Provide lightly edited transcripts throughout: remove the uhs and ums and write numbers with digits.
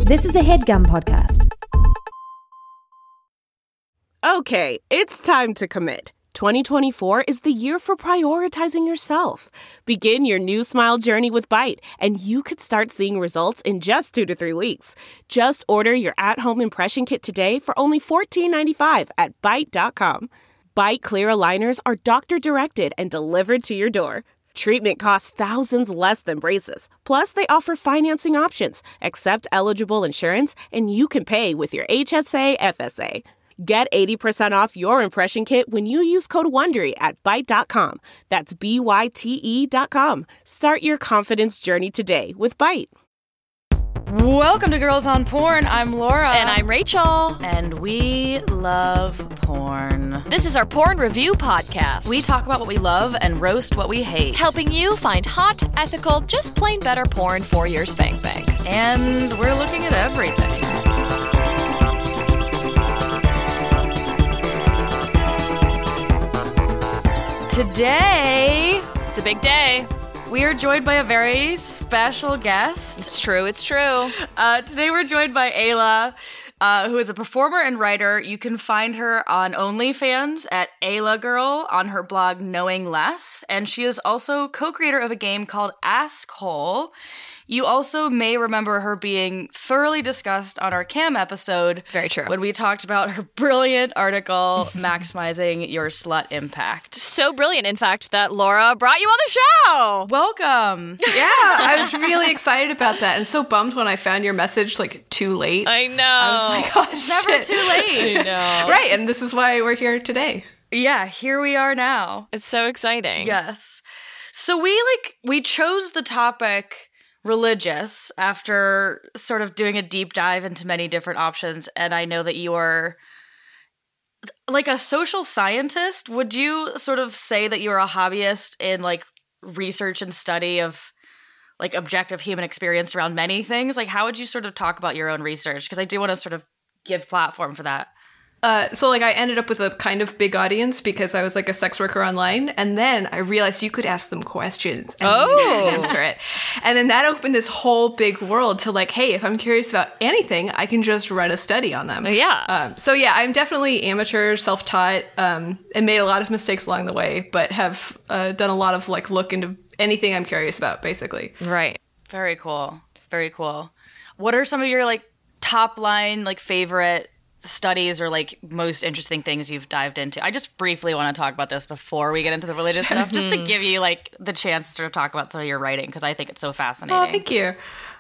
This is a HeadGum podcast. Okay, it's time to commit. 2024 is the year for prioritizing yourself. Begin your new smile journey with Byte, and you could start seeing results in just 2 to 3 weeks. Just order your at-home impression kit today for only $14.95 at Byte.com. Byte Clear aligners are doctor-directed and delivered to your door. Treatment costs thousands less than braces. Plus, they offer financing options, accept eligible insurance, and you can pay with your HSA FSA. Get 80% off your impression kit when you use code WONDERY at Byte.com. That's BYTE.com. Start your confidence journey today with Byte. Welcome to Girls on Porn. I'm Laura. And I'm Rachel. And we love porn. This is our porn review podcast. We talk about what we love and roast what we hate. Helping you find hot, ethical, just plain better porn for your spank bank. And we're looking at everything. Today, it's a big day. We are joined by a very special guest. It's true. Today we're joined by Ayla, who is a performer and writer. You can find her on OnlyFans at Ayla Girl, on her blog Knowing Less, and she is also co-creator of a game called Askhole. You also may remember her being thoroughly discussed on our Cam episode. Very true. When we talked about her brilliant article, Maximizing Your Slut Impact. So brilliant, in fact, that Laura brought you on the show. Welcome. Yeah, I was really excited about that and so bummed when I found your message too late. I know. I was like, oh, shit. Never too late. I know. Right, and this is why we're here today. Yeah, here we are now. It's so exciting. Yes. So we chose the topic religious after sort of doing a deep dive into many different options, and I know that you are like a social scientist. Would you sort of say that you're a hobbyist in like research and study of like objective human experience around many things? Like, how would you sort of talk about your own research? Because I do want to sort of give platform for that. So I ended up with a kind of big audience because I was like a sex worker online, and then I realized you could ask them questions and answer it. And then that opened this whole big world to like, hey, if I'm curious about anything, I can just run a study on them. Yeah. So yeah, I'm definitely amateur, self-taught, and made a lot of mistakes along the way, but have done a lot of like look into anything I'm curious about, basically. Right. Very cool. Very cool. What are some of your like top line like favorite studies or like most interesting things you've dived into? I just briefly want to talk about this before we get into the religious stuff, just to give you like the chance to sort of talk about some of your writing, because I think it's so fascinating. Oh, thank you.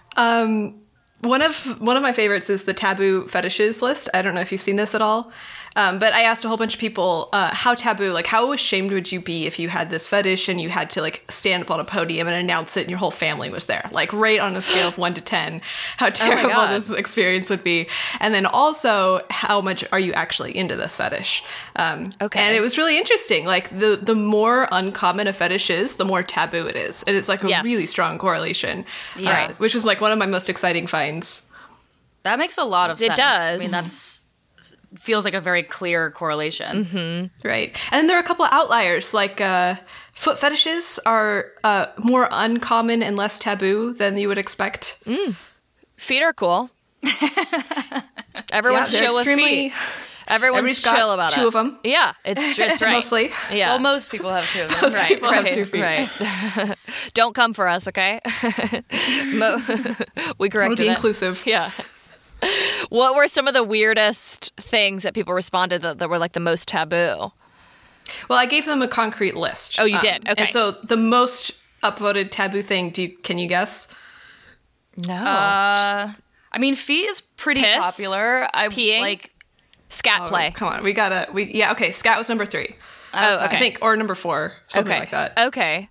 One of my favorites is the taboo fetishes list. I don't know if you've seen this at all. But I asked a whole bunch of people how taboo, like how ashamed would you be if you had this fetish and you had to like stand up on a podium and announce it and your whole family was there, like rate on a scale of 1 to 10, how terrible this experience would be. And then also how much are you actually into this fetish? And it was really interesting. Like the more uncommon a fetish is, the more taboo it is. And it's like a really strong correlation, which is like one of my most exciting finds. That makes a lot of sense. It does. I mean, that's feels like a very clear correlation. Mm-hmm. Right. And there are a couple of outliers, like foot fetishes are more uncommon and less taboo than you would expect. Feet are cool. Everyone's chill with feet. Everyone's chill about it. Two of them. Yeah, it's right. Mostly. Yeah. Well, most people have 2 of them. Most people have 2 feet. Right. Don't come for us, okay? We corrected We'll be it. inclusive. Yeah. What were some of the weirdest things that people responded that were like the most taboo? Well, I gave them a concrete list. Oh, you did? Okay. And so the most upvoted taboo thing, can you guess? No. I mean, feet is pretty Piss? popular. Peeing? Like scat play. Come on, okay, scat was number 3. Oh, okay. I think, or number 4, something like that. Okay.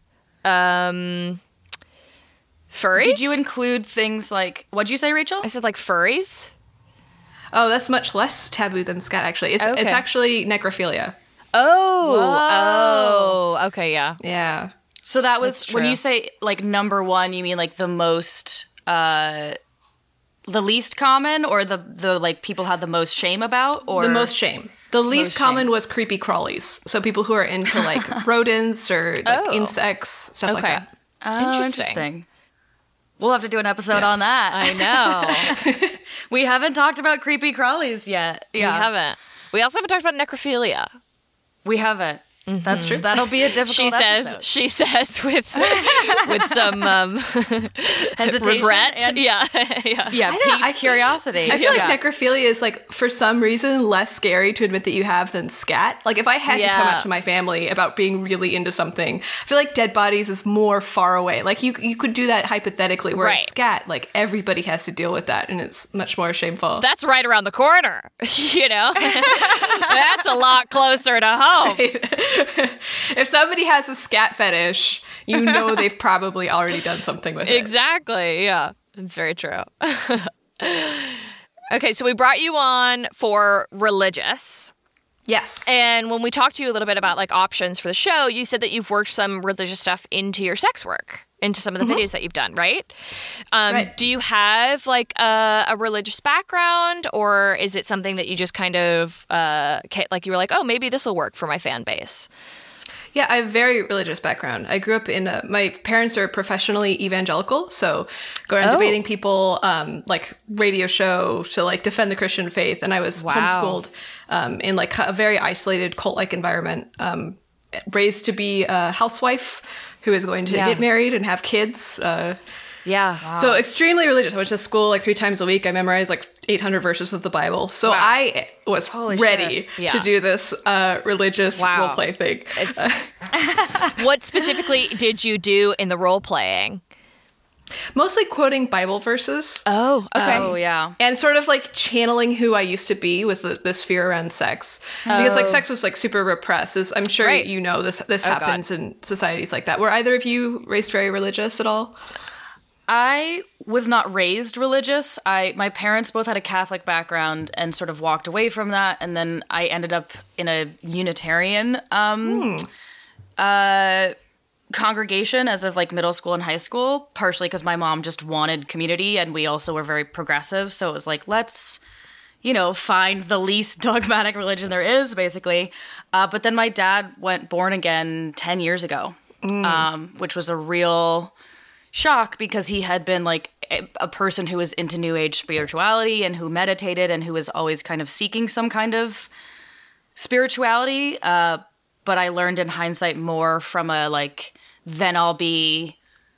Furries? Did you include things like, what'd you say, Rachel? I said like furries. Oh, that's much less taboo than scat, actually. It's actually necrophilia. Oh, okay, yeah. Yeah. So that was, That's when true. you say like number 1, you mean like the most, the least common, or the like people had the most shame about, or the most shame. The least common was creepy crawlies. So people who are into like rodents or like insects, stuff like that. Oh, Interesting. We'll have to do an episode on that. I know. We haven't talked about creepy crawlies yet. Yeah. We haven't. We also haven't talked about necrophilia. We haven't. That's true. That'll be a difficult episode. She says with some hesitation, regret. And, yeah, piqued curiosity. I feel like necrophilia is like, for some reason, less scary to admit that you have than scat. Like if I had to come out to my family about being really into something, I feel like dead bodies is more far away. Like you could do that hypothetically, whereas scat, like everybody has to deal with that, and it's much more shameful. That's right around the corner. That's a lot closer to home. Right. If somebody has a scat fetish, you know they've probably already done something with it. Exactly. Yeah, it's very true. Okay, so we brought you on for religious. Yes. And when we talked to you a little bit about like options for the show, you said that you've worked some religious stuff into your sex work, into some of the videos that you've done, right? Right. Do you have like a religious background, or is it something that you just kind of like you were like, oh, maybe this will work for my fan base? Yeah, I have a very religious background. I grew up in my parents are professionally evangelical, so going around debating people, like radio show to like defend the Christian faith. And I was homeschooled in like a very isolated cult-like environment, raised to be a housewife who is going to get married and have kids. So extremely religious. I went to school like 3 times a week. I memorized like 800 verses of the Bible. So I was ready to do this religious role play thing. What specifically did you do in the role playing? Mostly quoting Bible verses. Oh, okay. Oh, yeah. And sort of like channeling who I used to be with this fear around sex. Because like sex was like super repressed. As I'm sure you know this happens in societies like that. Were either of you raised very religious at all? I was not raised religious. My parents both had a Catholic background and sort of walked away from that. And then I ended up in a Unitarian congregation as of like middle school and high school, partially because my mom just wanted community and we also were very progressive. So it was like, let's, find the least dogmatic religion there is, basically. But then my dad went born again 10 years ago, which was a real shock because he had been like a person who was into New Age spirituality and who meditated and who was always kind of seeking some kind of spirituality. But I learned in hindsight more from a like, then I'll be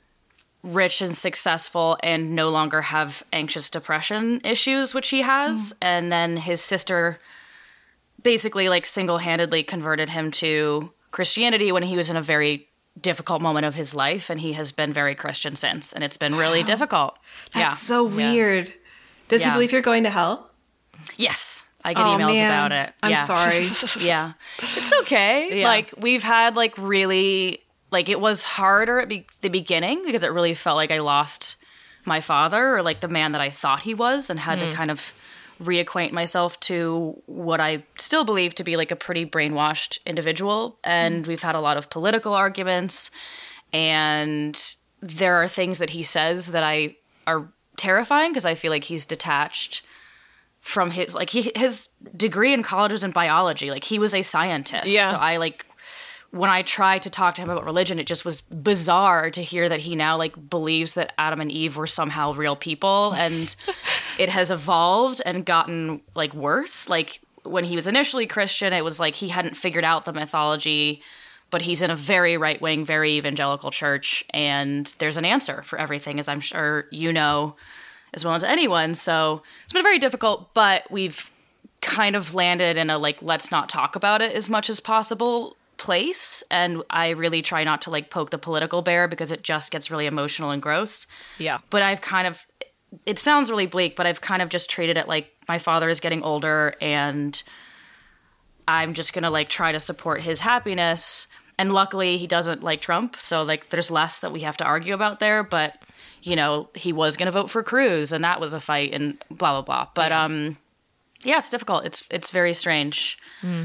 rich and successful and no longer have anxious depression issues, which he has. And then his sister basically like single-handedly converted him to Christianity when he was in a very difficult moment of his life, and he has been very Christian since, and it's been really difficult. That's so weird. Does he believe you're going to hell? Yes. I get emails about it. I'm sorry. Yeah. It's okay. Yeah. Like, we've had, like, really... Like, it was harder at the beginning because it really felt like I lost my father, or, like, the man that I thought he was, and had to kind of reacquaint myself to what I still believe to be, like, a pretty brainwashed individual. And we've had a lot of political arguments, and there are things that he says that are terrifying because I feel like he's detached from his, like, his degree in college was in biology. Like, he was a scientist. Yeah. So I, like, when I tried to talk to him about religion, it just was bizarre to hear that he now, like, believes that Adam and Eve were somehow real people, and it has evolved and gotten, like, worse. Like, when he was initially Christian, it was like he hadn't figured out the mythology, but he's in a very right-wing, very evangelical church, and there's an answer for everything, as I'm sure you know as well as anyone. So it's been very difficult, but we've kind of landed in a, like, let's not talk about it as much as possible place. And I really try not to, like, poke the political bear because it just gets really emotional and gross. Yeah. But I've kind of, it sounds really bleak, but I've kind of just treated it like my father is getting older and I'm just going to, like, try to support his happiness. And luckily he doesn't like Trump. So, like, there's less that we have to argue about there. But, you know, he was going to vote for Cruz and that was a fight and blah, blah, blah. But, yeah, it's difficult. It's very strange.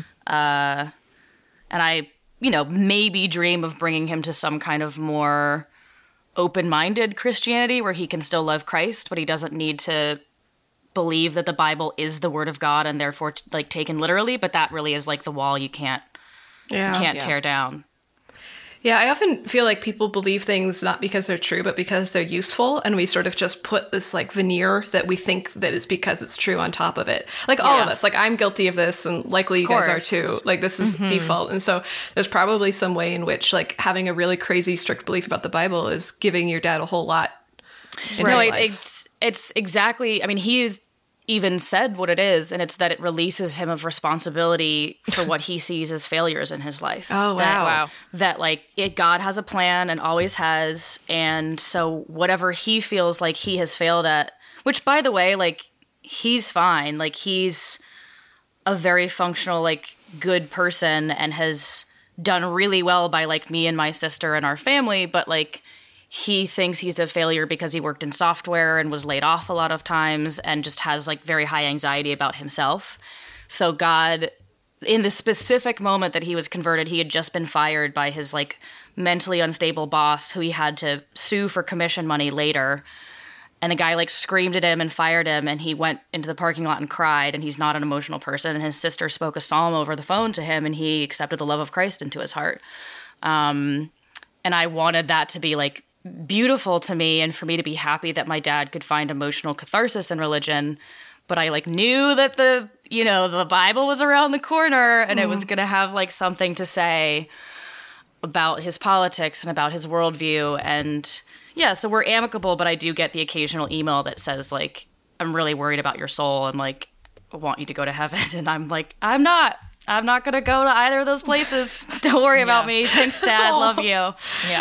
And I, you know, maybe dream of bringing him to some kind of more open-minded Christianity where he can still love Christ, but he doesn't need to believe that the Bible is the word of God and therefore, like, taken literally. But that really is like the wall you can't tear down. Yeah, I often feel like people believe things not because they're true, but because they're useful. And we sort of just put this like veneer that we think that it's because it's true on top of it. Like all of us, like I'm guilty of this and likely you guys are too. Like this is default. And so there's probably some way in which like having a really crazy strict belief about the Bible is giving your dad a whole lot in his life. It's exactly, I mean, he's even said what it is, and it's that it releases him of responsibility for what he sees as failures in his life. Oh, wow. That like God has a plan and always has, and so whatever he feels like he has failed at, which by the way, like he's fine, like he's a very functional, like good person and has done really well by like me and my sister and our family, but like he thinks he's a failure because he worked in software and was laid off a lot of times and just has like very high anxiety about himself. So God, in the specific moment that he was converted, he had just been fired by his like mentally unstable boss who he had to sue for commission money later. And the guy like screamed at him and fired him, and he went into the parking lot and cried, and he's not an emotional person. And his sister spoke a psalm over the phone to him, and he accepted the love of Christ into his heart. And I wanted that to be like beautiful to me and for me to be happy that my dad could find emotional catharsis in religion. But I like knew that the Bible was around the corner and it was going to have like something to say about his politics and about his worldview. And yeah, so we're amicable, but I do get the occasional email that says like, I'm really worried about your soul and like, I want you to go to heaven. And I'm like, I'm not going to go to either of those places. Don't worry about me. Thanks, Dad. Love you.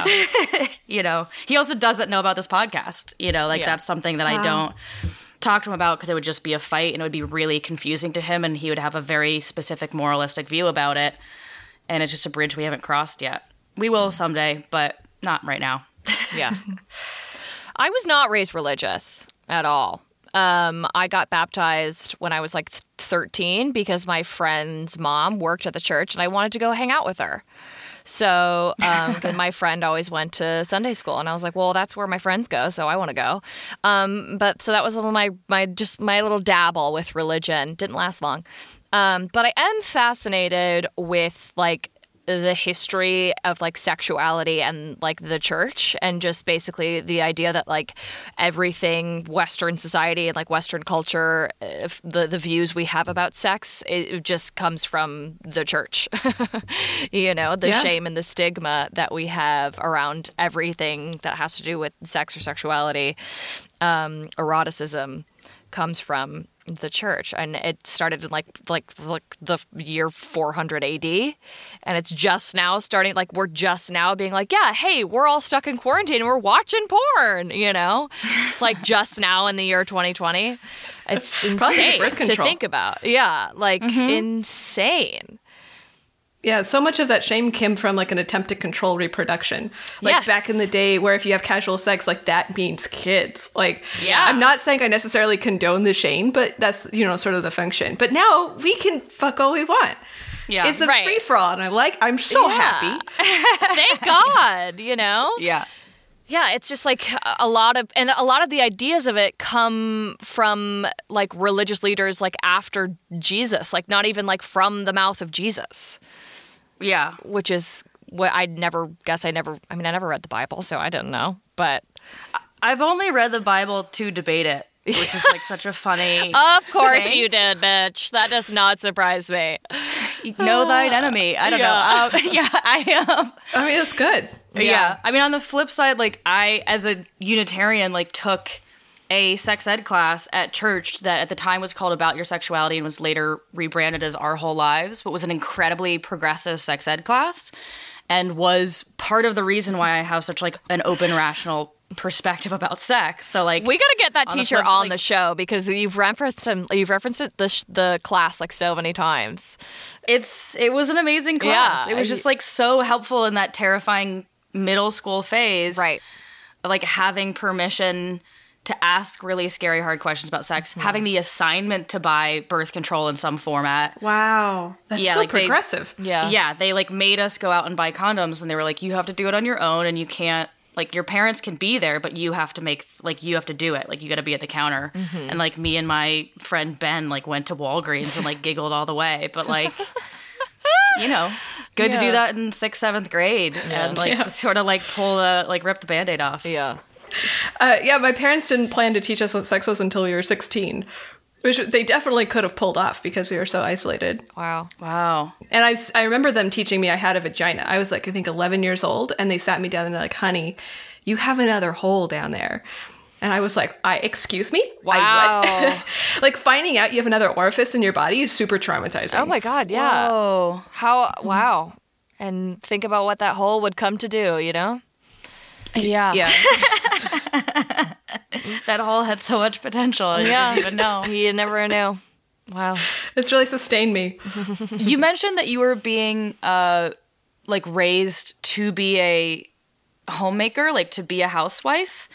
Yeah. He also doesn't know about this podcast. That's something that I don't talk to him about because it would just be a fight and it would be really confusing to him and he would have a very specific moralistic view about it. And it's just a bridge we haven't crossed yet. We will someday, but not right now. Yeah. I was not raised religious at all. I got baptized when I was like 13 because my friend's mom worked at the church and I wanted to go hang out with her. So my friend always went to Sunday school and I was like, well, that's where my friends go, so I want to go. But so that was my little dabble with religion. Didn't last long. But I am fascinated with like the history of like sexuality and like the church and just basically the idea that like everything Western society and like Western culture, the views we have about sex, it just comes from the church. Shame and the stigma that we have around everything that has to do with sex or sexuality, eroticism comes from the church, and it started in like the year 400 AD, and it's just now starting, like we're just now being like, yeah, hey, we're all stuck in quarantine and we're watching porn, like just now in the year 2020. It's insane to think about. Yeah, like insane. Yeah, so much of that shame came from like an attempt to control reproduction. Like back in the day where if you have casual sex, like that means kids. Like, I'm not saying I necessarily condone the shame, but that's, sort of the function. But now we can fuck all we want. Yeah, it's a free-for-all, and I'm so happy. Thank God, Yeah. Yeah, it's just like a lot of the ideas of it come from like religious leaders like after Jesus, like not even like from the mouth of Jesus. Yeah. Which is what I never read the Bible, so I didn't know. But I've only read the Bible to debate it, which is like such a funny Of course thing. You did, bitch. That does not surprise me. Know thine enemy. I don't know. I mean, it's good. Yeah. I mean, on the flip side, like I, as a Unitarian, like took a sex ed class at church that at the time was called About Your Sexuality and was later rebranded as Our Whole Lives, but was an incredibly progressive sex ed class and was part of the reason why I have such like an open, rational perspective about sex. So like we got to get that teacher on the show because you've referenced it the class like so many times. It was an amazing class. It was just like so helpful in that terrifying middle school phase. Right. Like having permission to ask really scary, hard questions about sex, having the assignment to buy birth control in some format. Wow. That's so like progressive. Yeah, they like made us go out and buy condoms, and they were like, you have to do it on your own, and you can't, like your parents can be there, but you have to you have to do it. Like you got to be at the counter. And like me and my friend Ben like went to Walgreens and like giggled all the way. But like, good to do that in 6th, 7th grade and just sort of like rip the Band-Aid off. Yeah. My parents didn't plan to teach us what sex was until we were 16, which they definitely could have pulled off because we were so isolated. Wow. And I remember them teaching me I had a vagina. I was like, I think 11 years old, and they sat me down and they're like, honey, you have another hole down there. And I was like, excuse me? Wow. Like, finding out you have another orifice in your body is super traumatizing. Oh my God, yeah. Whoa. Wow. And think about what that hole would come to do, you know? Yeah. Yeah. That hole had so much potential. You didn't even know. You never knew. Wow. It's really sustained me. You mentioned that you were being raised to be a homemaker, like to be a housewife.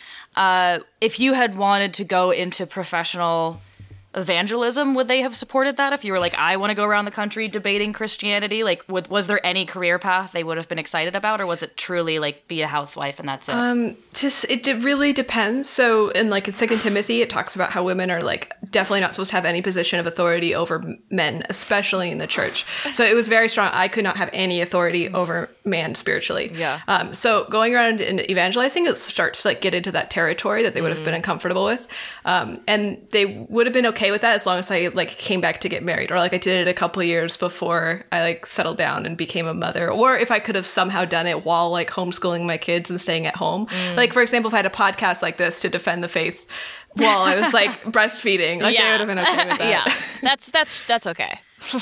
If you had wanted to go into professional evangelism, would they have supported that? If you were like, I want to go around the country debating Christianity, like, was there any career path they would have been excited about, or was it truly like be a housewife and that's it? It really depends. So in 2 Timothy, it talks about how women are like definitely not supposed to have any position of authority over men, especially in the church. So it was very strong. I could not have any authority over man spiritually. Yeah. So going around and evangelizing, it starts to get into that territory that they would have been uncomfortable with. And they would have been okay with that as long as I came back to get married, or I did it a couple of years before I settled down and became a mother, or if I could have somehow done it while homeschooling my kids and staying at home. For example, if I had a podcast like this to defend the faith while I was breastfeeding, they would have been okay with that. Yeah, that's okay.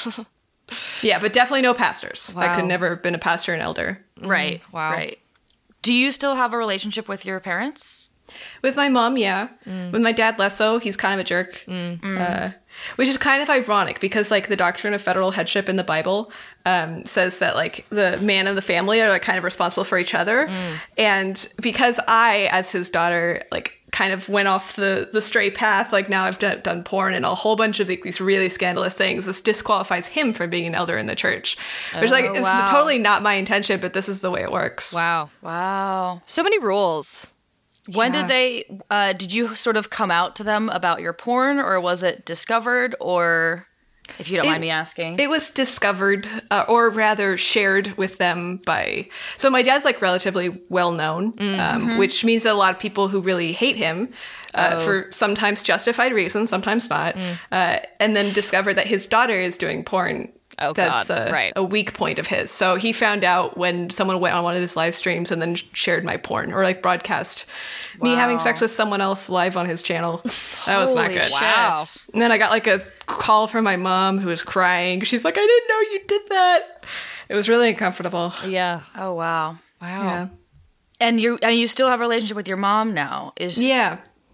Yeah, but definitely no pastors. Wow. I could never have been a pastor and elder. Right. Wow. Right. Do you still have a relationship with your parents? With my mom, yeah. With my dad, less so. He's kind of a jerk. Which is kind of ironic because, the doctrine of federal headship in the Bible says that, the man of the family are kind of responsible for each other. And because I, as his daughter, kind of went off the straight path, now I've done porn and a whole bunch of these really scandalous things, this disqualifies him from being an elder in the church. Which, it's totally not my intention, but this is the way it works. Wow. So many rules. When did you sort of come out to them about your porn, or was it discovered, or if you don't mind me asking? It was discovered, or rather shared with them so my dad's relatively well known, which means that a lot of people who really hate him, for sometimes justified reasons, sometimes not, and then discovered that his daughter is doing porn. That's a weak point of his. So he found out when someone went on one of his live streams and then shared my porn, or broadcast me having sex with someone else live on his channel. That was not good. Wow. And then I got a call from my mom who was crying. She's like, I didn't know you did that. It was really uncomfortable. Yeah. Oh, wow. Yeah. And you still have a relationship with your mom now? Yeah.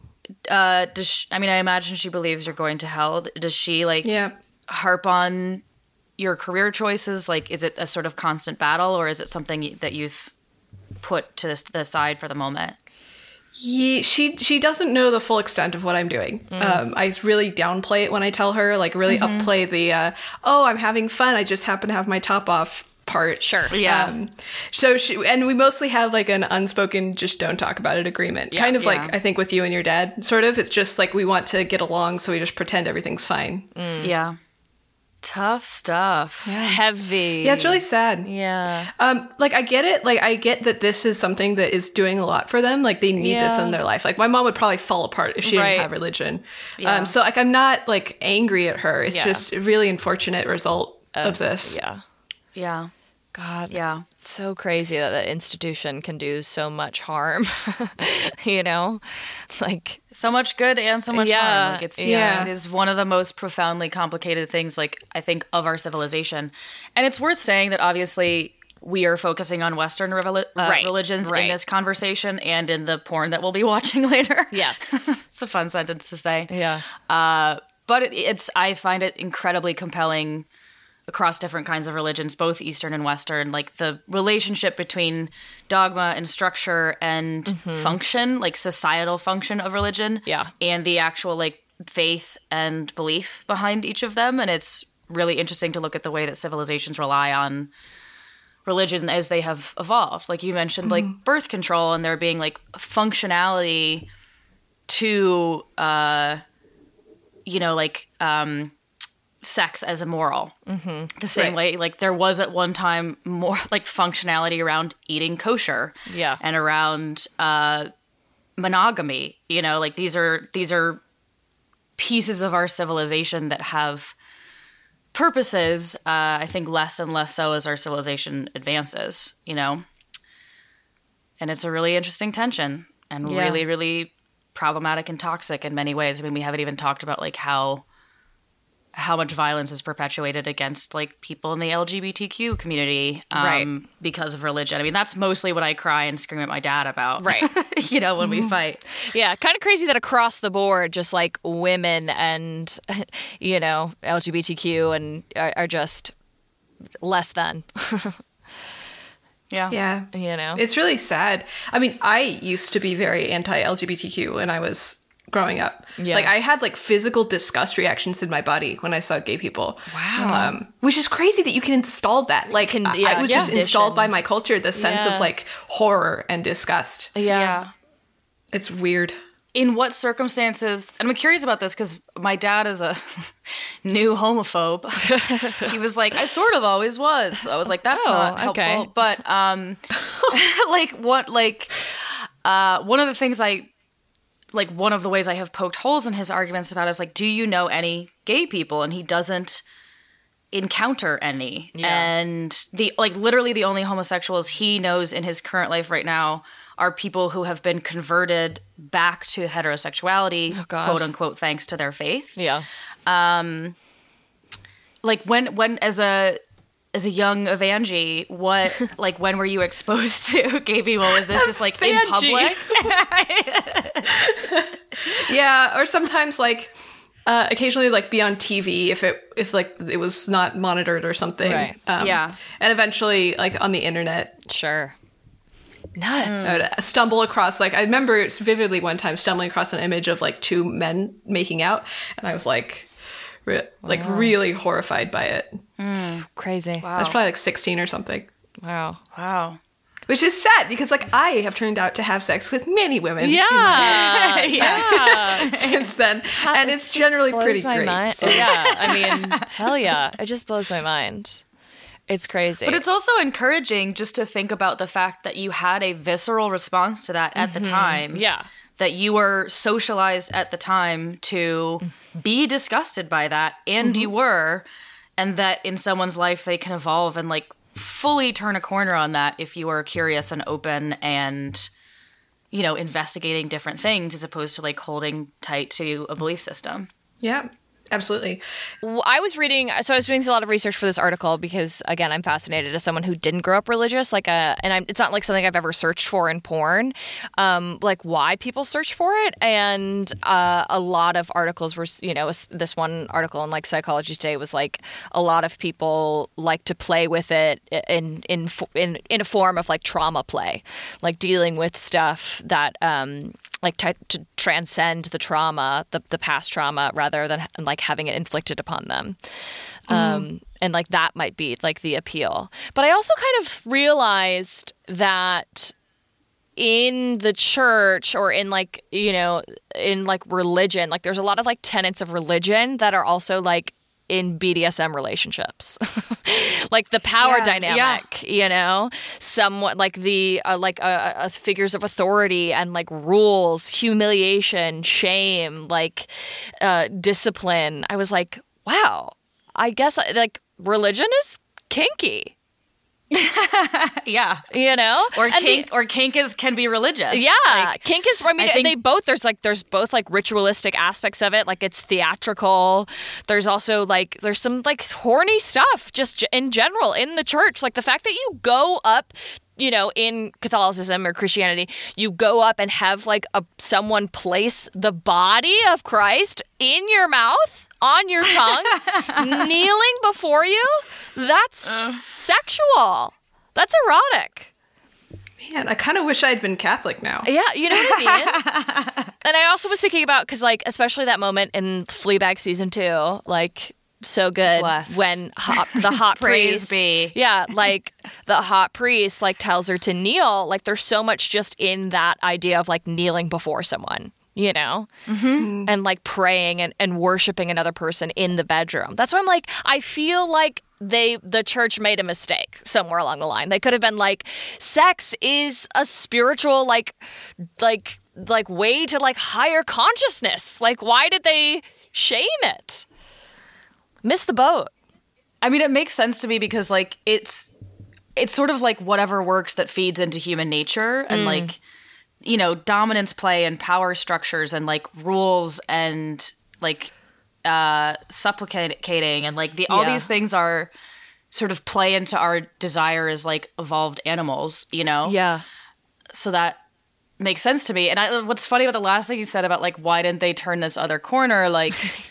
Does she, I imagine she believes you're going to hell. Does she harp on your career choices? Is it a sort of constant battle, or is it something that you've put to the side for the moment? She doesn't know the full extent of what I'm doing. I really downplay it when I tell her, really upplay the, I'm having fun, I just happen to have my top off part. Sure. Yeah. So and we mostly have an unspoken just don't talk about it agreement. Yeah, kind of I think with you and your dad, sort of. It's just we want to get along, so we just pretend everything's fine. Yeah. Tough stuff. Heavy. Yeah, it's really sad. Yeah. I get it. I get that this is something that is doing a lot for them. They need this in their life. My mom would probably fall apart if she didn't have religion. Yeah. So I'm not angry at her. It's just a really unfortunate result of this. Yeah. Yeah. God. Yeah. So crazy that institution can do so much harm. You know? So much good and so much harm. It is one of the most profoundly complicated things, I think, of our civilization. And it's worth saying that obviously we are focusing on Western religions in this conversation and in the porn that we'll be watching later. Yes. It's a fun sentence to say. Yeah. But I find it incredibly compelling across different kinds of religions, both Eastern and Western, the relationship between dogma and structure and function, societal function of religion, and the actual faith and belief behind each of them. And it's really interesting to look at the way that civilizations rely on religion as they have evolved. You mentioned, birth control, and there being functionality to, sex as immoral. Mm-hmm. The same way, like, there was at one time more, like, functionality around eating kosher. Yeah. And around monogamy. You know, like, these are pieces of our civilization that have purposes, I think less and less so as our civilization advances, you know? And it's a really interesting tension and really, really problematic and toxic in many ways. I mean, we haven't even talked about, like, how much violence is perpetuated against, like, people in the LGBTQ community because of religion. I mean, that's mostly what I cry and scream at my dad about, Right. you know, when we fight. Yeah, kind of crazy that across the board, just like women and, you know, LGBTQ and are just less than. Yeah. You know? It's really sad. I mean, I used to be very anti-LGBTQ when I was growing up. Yeah. Like, I had, like, physical disgust reactions in my body when I saw gay people. Wow. Which is crazy that you can install that. Like, I was just installed by my culture, the sense of, like, horror and disgust. Yeah. It's weird. In what circumstances, and I'm curious about this because my dad is a new homophobe. He was like, I sort of always was. So I was like, that's not helpful. Okay. But one of the things one of the ways I have poked holes in his arguments about is, like, do you know any gay people? And he doesn't encounter any. Yeah. And literally the only homosexuals he knows in his current life right now are people who have been converted back to heterosexuality, quote unquote, thanks to their faith. Yeah. Like, when as a young Evangie, when were you exposed to gay people? Was this just, like, in public? Yeah, or sometimes, like, occasionally, like, be on TV if it was not monitored or something. Right. Yeah. And eventually, like, on the internet. Sure. Nuts. I would stumble across, like, I remember vividly one time stumbling across an image of, like, two men making out, and I was like, really horrified by it. Crazy. Wow. I was probably, like, 16 or something. Wow. Which is sad, because, like, I have turned out to have sex with many women. Yeah. Yeah. Since then. And it's generally pretty great. Mind. So. Yeah. I mean, hell yeah. It just blows my mind. It's crazy. But it's also encouraging just to think about the fact that you had a visceral response to that at the time. Yeah. That you were socialized at the time to be disgusted by that, and you were, and that in someone's life they can evolve and, like, fully turn a corner on that if you are curious and open and, you know, investigating different things as opposed to, like, holding tight to a belief system. Yeah. Absolutely. I was doing a lot of research for this article because, again, I'm fascinated as someone who didn't grow up religious. It's not like something I've ever searched for in porn, like why people search for it. And a lot of articles were, you know, this one article in, like, Psychology Today was like a lot of people like to play with it in a form of, like, trauma play, like dealing with stuff that like to transcend the trauma, the past trauma, rather than, like, having it inflicted upon them. And, like, that might be, like, the appeal. But I also kind of realized that in the church or in, like, you know, in, like, religion, like, there's a lot of, like, tenets of religion that are also, like, in BDSM relationships. Like the power dynamic, you know, somewhat like the figures of authority and, like, rules, humiliation, shame, like discipline. I was like, wow, I guess, like, religion is kinky. Yeah, you know, or kink can be religious. Yeah, like, kink is. I mean, there's both like ritualistic aspects of it, like it's theatrical. There's also there's some, like, horny stuff just in general in the church, like the fact that you go up, you know, in Catholicism or Christianity, you go up and have, like, someone place the body of Christ in your mouth, on your tongue, kneeling before you. That's sexual. That's erotic. Man, I kind of wish I'd been Catholic now. Yeah, you know what I mean? And I also was thinking about, because, like, especially that moment in Fleabag season 2, like, so good. Bless. When the hot Praise priest, be. yeah, like, the hot priest, like, tells her to kneel. Like, there's so much just in that idea of, like, kneeling before someone. you know, and like praying and worshiping another person in the bedroom. That's why I'm like, I feel like the church made a mistake somewhere along the line. They could have been like, sex is a spiritual like way to like higher consciousness. Like, why did they shame it? Missed the boat. I mean, it makes sense to me because like it's sort of like whatever works that feeds into human nature and like, you know, dominance play and power structures and like rules and like supplicating and like all these things are sort of play into our desire as like evolved animals, you know? Yeah. So that makes sense to me. And what's funny about the last thing you said about like, why didn't they turn this other corner? Like,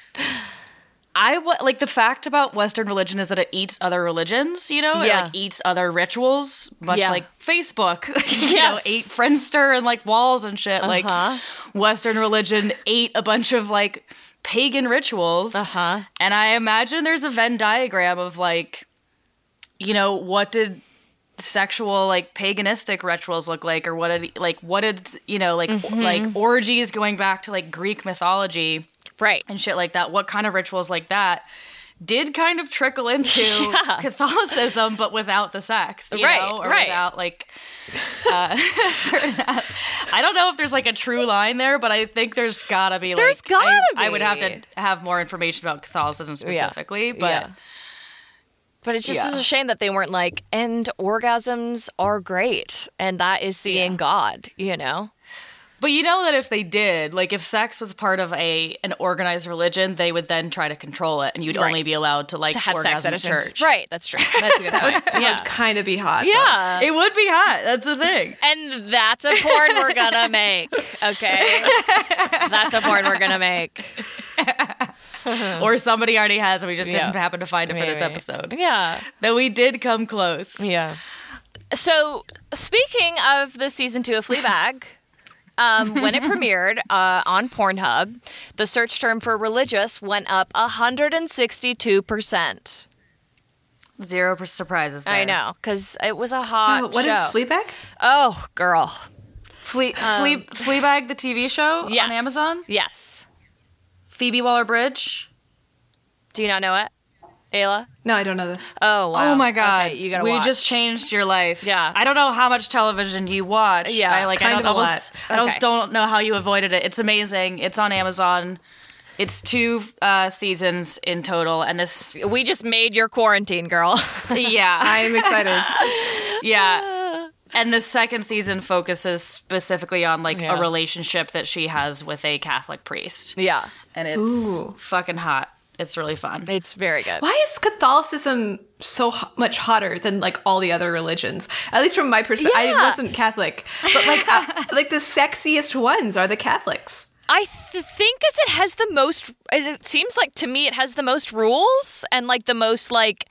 like the fact about Western religion is that it eats other religions, you know? It like eats other rituals, much like Facebook, you know, ate Friendster and like walls and shit. Like Western religion ate a bunch of like pagan rituals. And I imagine there's a Venn diagram of like, you know, what did sexual like paganistic rituals look like, or what did you know, like like orgies going back to like Greek mythology. Right. And shit like that. What kind of rituals like that did kind of trickle into Catholicism, but without the sex, you know? Or without like certain I don't know if there's like a true line there, but I think there's gotta be. There's like, gotta be. I would have to have more information about Catholicism specifically, but it just is a shame that they weren't like, and orgasms are great, and that is seeing God, you know? But you know that if they did, like if sex was part of an organized religion, they would then try to control it, and you'd only be allowed to like to have sex at a church. Right, that's true. That's a good point. That would kind of be hot. Yeah. It would be hot. That's the thing. And that's a porn we're gonna make. Okay. That's a porn we're gonna make. Or somebody already has, and we just didn't happen to find it for this episode. Yeah. Though we did come close. Yeah. So, speaking of the season 2 of Fleabag, when it premiered on Pornhub, the search term for religious went up 162%. Zero surprises there. I know, because it was a hot show. What is Fleabag? Oh, girl. Fleabag, the TV show on Amazon? Yes. Phoebe Waller-Bridge? Do you not know it, Ayla? No, I don't know this. Oh, wow. Oh, my God. Okay, you gotta we watch. just changed your life. Yeah. I don't know how much television you watch. Yeah, I don't know how you avoided it. It's amazing. It's on Amazon. It's 2 seasons in total, and this... We just made your quarantine, girl. Yeah. I'm excited. Yeah. And the second season focuses specifically on like a relationship that she has with a Catholic priest. Yeah. And it's fucking hot. It's really fun. It's very good. Why is Catholicism so much hotter than like all the other religions? At least from my perspective, I wasn't Catholic, but like like the sexiest ones are the Catholics. I think as it has the most, as it seems like to me, it has the most rules and like the most like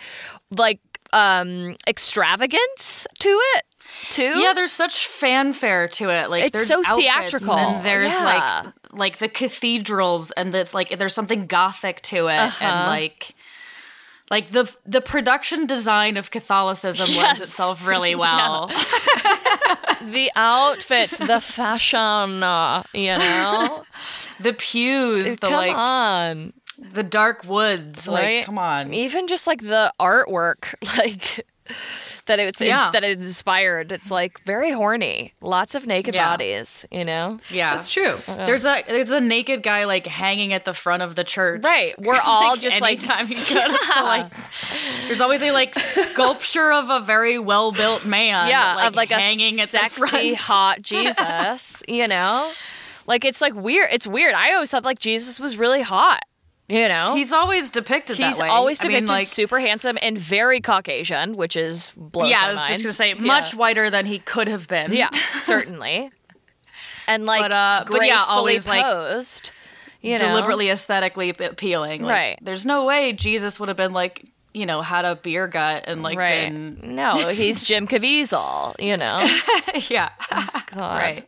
extravagance to it too. Yeah, there's such fanfare to it. Like it's there's so outfits, theatrical. and there's like the cathedrals, and there's like there's something gothic to it, and like the production design of Catholicism lends itself really well. The outfits, the fashion, you know, the pews, the come on. The dark woods, right? Like, come on. Even just like the artwork, like that that it inspired. It's like very horny. Lots of naked bodies, you know? Yeah. That's true. There's a naked guy like hanging at the front of the church. Right. We're all like, just like anytime you go to, so, like there's always a like sculpture of a very well built man. Yeah, like, of like hanging a at sexy, the front. hot Jesus, you know? Like it's like weird. It's weird. I always thought like Jesus was really hot. You know, he's always depicted that way. He's always depicted like, super handsome and very Caucasian, which is blows my I was mind. just gonna say much whiter than he could have been. Yeah, certainly. And like gracefully always posed, you know, deliberately aesthetically appealing. Like, right. There's no way Jesus would have been like, you know, had a beer gut and like been. No, he's Jim Caviezel. You know. Yeah. God. Right.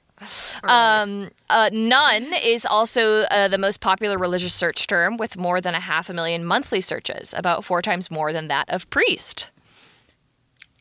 Nun is also the most popular religious search term with more than 500,000 monthly searches, about 4 times more than that of priest.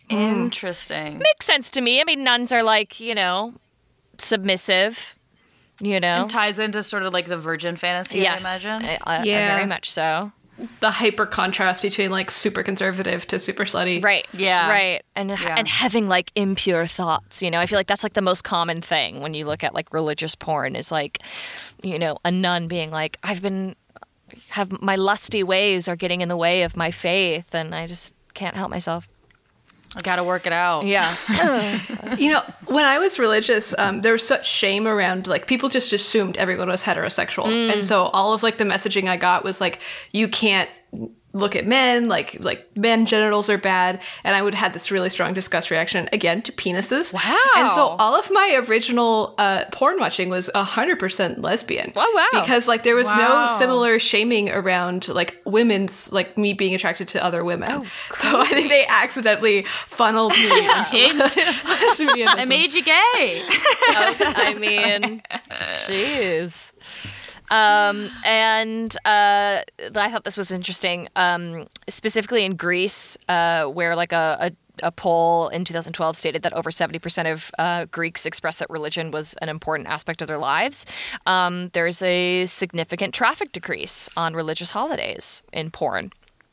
Interesting. Makes sense to me. I mean, nuns are like, you know, submissive, you know? And ties into sort of like the virgin fantasy, Yes, I imagine. Yeah. very much so. The hyper contrast between like super conservative to super slutty. Right. Yeah. Right. And having like impure thoughts, you know, I feel like that's like the most common thing when you look at like religious porn is like, you know, a nun being like, have my lusty ways are getting in the way of my faith and I just can't help myself. I gotta work it out. Yeah. You know, when I was religious, there was such shame around, like, people just assumed everyone was heterosexual. And so all of, like, the messaging I got was, like, you can't look at men, like men genitals are bad. And I would have had this really strong disgust reaction, again, to penises. Wow. And so all of my original porn watching was 100% lesbian. Oh, wow. Because, like, there was Wow. no similar shaming around, like, women's, like, me being attracted to other women. So I think they accidentally funned me into lesbianism. I made you gay. I mean, jeez. And I thought this was interesting, specifically in Greece, where like a poll in 2012 stated that over 70% of Greeks expressed that religion was an important aspect of their lives. There's a significant traffic decrease on religious holidays in porn.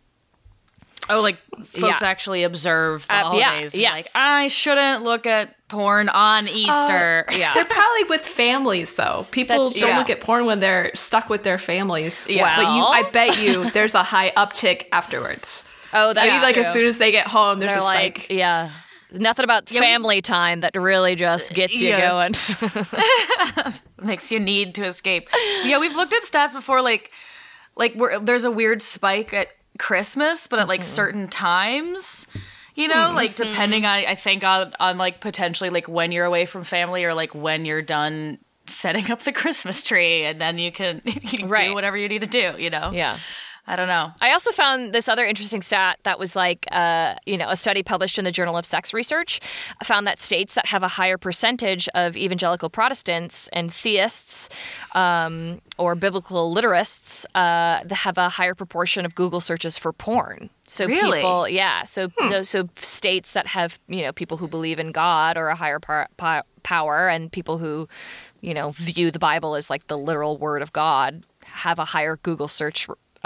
Oh, like folks Yeah. actually observe the Yeah, holidays. yes. Like, I shouldn't look at porn on Easter. They're probably with families, though. People That's don't true. look at porn when they're stuck with their families. Yeah. But Well- I bet you there's a high uptick afterwards. Oh, that's Maybe like true. as soon as they get home, there's They're a like, spike. yeah. Nothing about family time that really just gets you Yeah. going. Makes you need to escape. Yeah, we've looked at stats before, like there's a weird spike at Christmas, but at like certain times, you know, like depending on, I think on like potentially like when you're away from family or like when you're done setting up the Christmas tree, and then you can Right. do whatever you need to do, you know? Yeah. I don't know. I also found this other interesting stat that was like, you know, a study published in the Journal of Sex Research found that states that have a higher percentage of evangelical Protestants and theists or biblical literasts have a higher proportion of Google searches for porn. So Really? people, yeah. So states that have, you know, people who believe in God or a higher power, and people who, you know, view the Bible as like the literal word of God have a higher Google search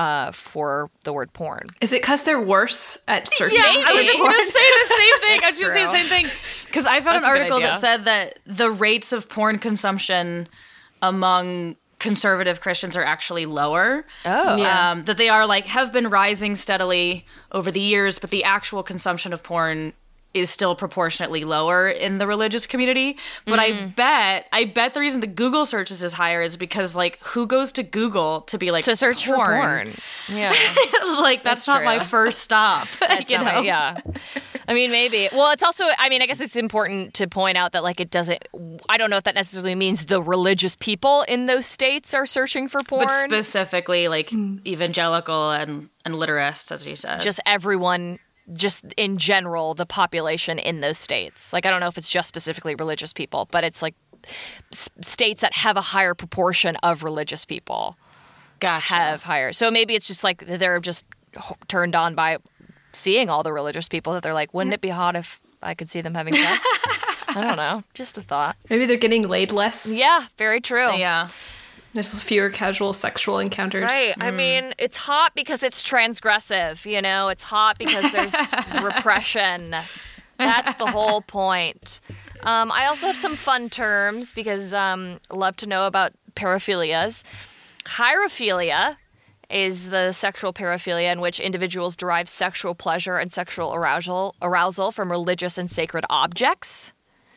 for the word porn. Is it because they're worse at searching? I was just porn? going to say the same thing. I was That's just going to say the same thing. Because I found That's an a good article idea. that said that the rates of porn consumption among conservative Christians are actually lower. Oh. Yeah. That they are like, have been rising steadily over the years, but the actual consumption of porn is still proportionately lower in the religious community. But I bet the reason the Google searches is higher is because, like, who goes to Google to be like, To search for porn. Yeah. Like, that's not my true. first stop. That's you not know? right, yeah. I mean, maybe. Well, it's also, I mean, I guess it's important to point out that, like, it doesn't, I don't know if that necessarily means the religious people in those states are searching for porn. But specifically, like, evangelical and literist, as you said. Just everyone, just in general, the population in those states. Like, I don't know if it's just specifically religious people, but it's like states that have a higher proportion of religious people have higher. So maybe it's just like they're just turned on by seeing all the religious people that they're like, wouldn't it be hot if I could see them having sex? I don't know. Just a thought. Maybe they're getting laid less. Yeah, very true. Yeah. There's fewer casual sexual encounters. Right. I mean, it's hot because it's transgressive, you know? It's hot because there's repression. That's the whole point. I also have some fun terms because I love to know about paraphilias. Hierophilia is the sexual paraphilia in which individuals derive sexual pleasure and sexual arousal from religious and sacred objects.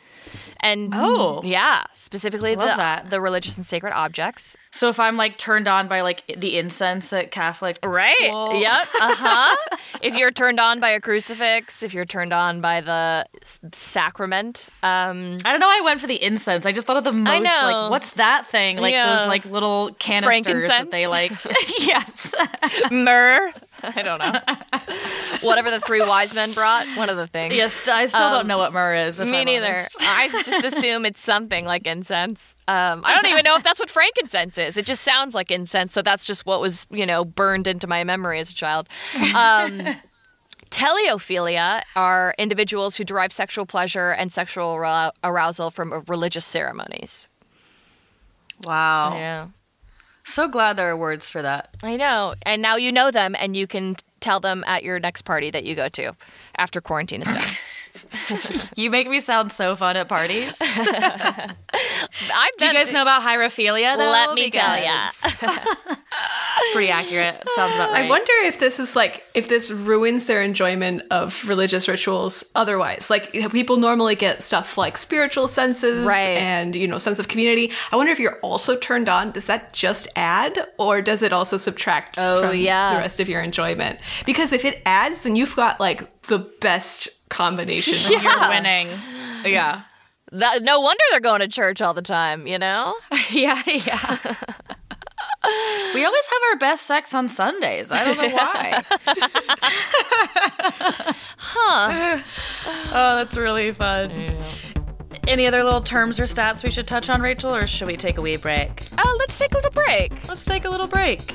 And yeah, specifically love that. the religious and sacred objects. So if I'm, like, turned on by, like, the incense at Catholic school. Yep. If you're turned on by a crucifix, if you're turned on by the sacrament. I don't know why I went for the incense. I just thought of the most, know. like, what's that thing? Like, Yeah. those, like, little canisters that Frankincense? they, like... Yes. Myrrh. I don't know. Whatever the three wise men brought, one of the things. Yes, I still don't know what myrrh is. If Me I'm neither. honest. I just assume it's something like incense. I don't even know if that's what frankincense is. It just sounds like incense, so that's just what was, you know, burned into my memory as a child. Teleophilia are individuals who derive sexual pleasure and sexual arousal from religious ceremonies. Wow. Yeah. So glad there are words for that. I know. And now you know them, and you can tell them at your next party that you go to after quarantine is done. You make me sound so fun at parties. Do you you guys know about hierophilia, though? Let me tell ya. It's pretty accurate. Sounds about right. I wonder if this is like, if this ruins their enjoyment of religious rituals otherwise. Like, people normally get stuff like spiritual senses and, you know, sense of community. I wonder if you're also turned on. Does that just add, or does it also subtract from the rest of your enjoyment? Because if it adds, then you've got like the best combination. You're winning. Yeah. No wonder they're going to church all the time, you know? Yeah. We always have our best sex on Sundays. I don't know why. Oh, that's really fun. Yeah. Any other little terms or stats we should touch on, Rachel, or should we take a wee break? Oh, let's take a little break. Let's take a little break.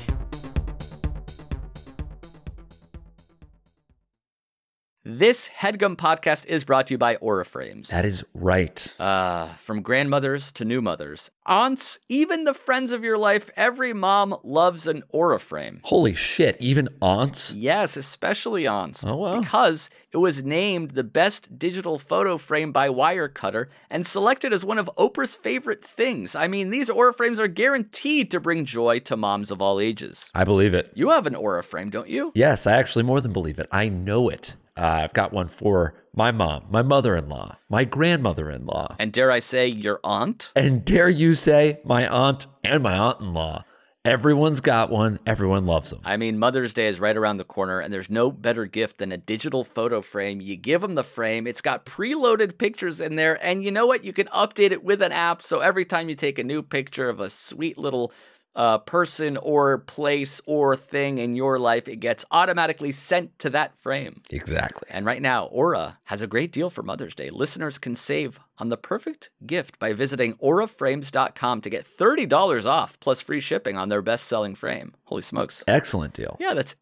This HeadGum podcast is brought to you by Aura Frames. That is right. From grandmothers to new mothers, aunts, even the friends of your life, every mom loves an Aura Frame. Holy shit, even aunts? Yes, especially aunts. Oh, wow. Because it was named the best digital photo frame by Wirecutter and selected as one of Oprah's favorite things. I mean, these Aura Frames are guaranteed to bring joy to moms of all ages. I believe it. You have an Aura Frame, don't you? Yes, I actually more than believe it. I know it. I've got one for my mom, my mother-in-law, my grandmother-in-law. And dare I say, your aunt? And dare you say, my aunt and my aunt-in-law. Everyone's got one. Everyone loves them. I mean, Mother's Day is right around the corner, and there's no better gift than a digital photo frame. You give them the frame. It's got preloaded pictures in there, and you know what? You can update it with an app, so every time you take a new picture of a sweet little person or place or thing in your life, it gets automatically sent to that frame. Exactly. And right now, Aura has a great deal for Mother's Day. Listeners can save on the perfect gift by visiting auraframes.com to get $30 off plus free shipping on their best-selling frame. Holy smokes. Excellent deal. Yeah, that's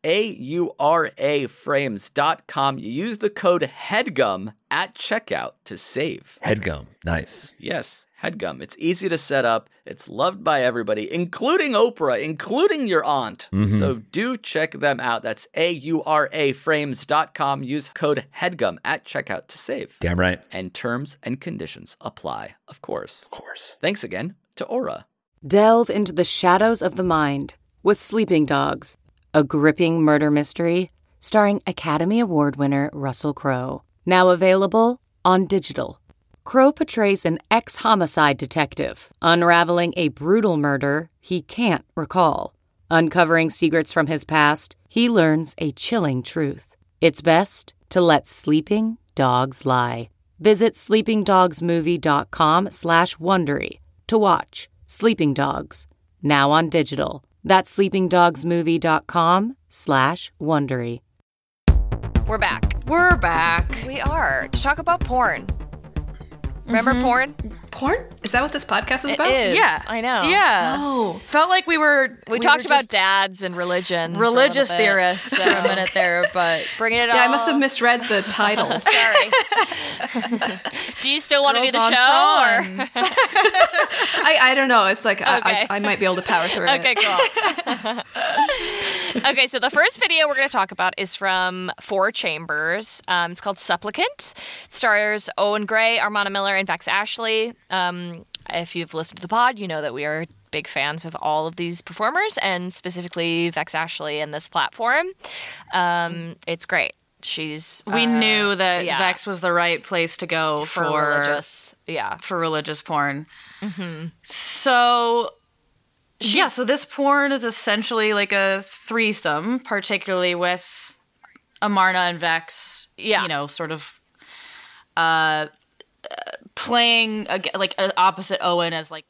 auraframes.com. You use the code HEADGUM at checkout to save. HeadGum. Nice. Yes. HeadGum. It's easy to set up. It's loved by everybody, including Oprah, including your aunt. Mm-hmm. So do check them out. That's auraframes.com. Use code HEADGUM at checkout to save. Damn right. And terms and conditions apply, of course. Of course. Thanks again to Aura. Delve into the shadows of the mind with Sleeping Dogs, a gripping murder mystery starring Academy Award winner Russell Crowe. Now available on digital. Crowe portrays an ex-homicide detective, unraveling a brutal murder he can't recall. Uncovering secrets from his past, he learns a chilling truth. It's best to let sleeping dogs lie. Visit sleepingdogsmovie.com/Wondery to watch Sleeping Dogs, now on digital. That's sleepingdogsmovie.com/Wondery. We're back. We're back. We are. To talk about porn. Remember porn? Porn? Is that what this podcast is about? It is. Yeah. I know. Yeah. Oh. Felt like we talked were about just dads and religion. religious for a little bit. theorists for a minute there, but Bringing it all. Yeah, I must have misread the title. Sorry. Do you still want to do the Girls show? on Or? I don't know. It's like Okay. I might be able to power through it. Okay, cool. Okay, so the first video we're going to talk about is from Four Chambers. It's called Supplicant. It stars Owen Gray, Armana Miller, and Vex Ashley. If you've listened to the pod, you know that we are big fans of all of these performers, and specifically Vex Ashley and this platform. It's great. we knew that yeah. Vex was the right place to go for religious. Yeah. for religious porn. Mm-hmm. So so this porn is essentially like a threesome, particularly with Amarna and Vex. Yeah. You know, sort of playing like opposite Owen as like.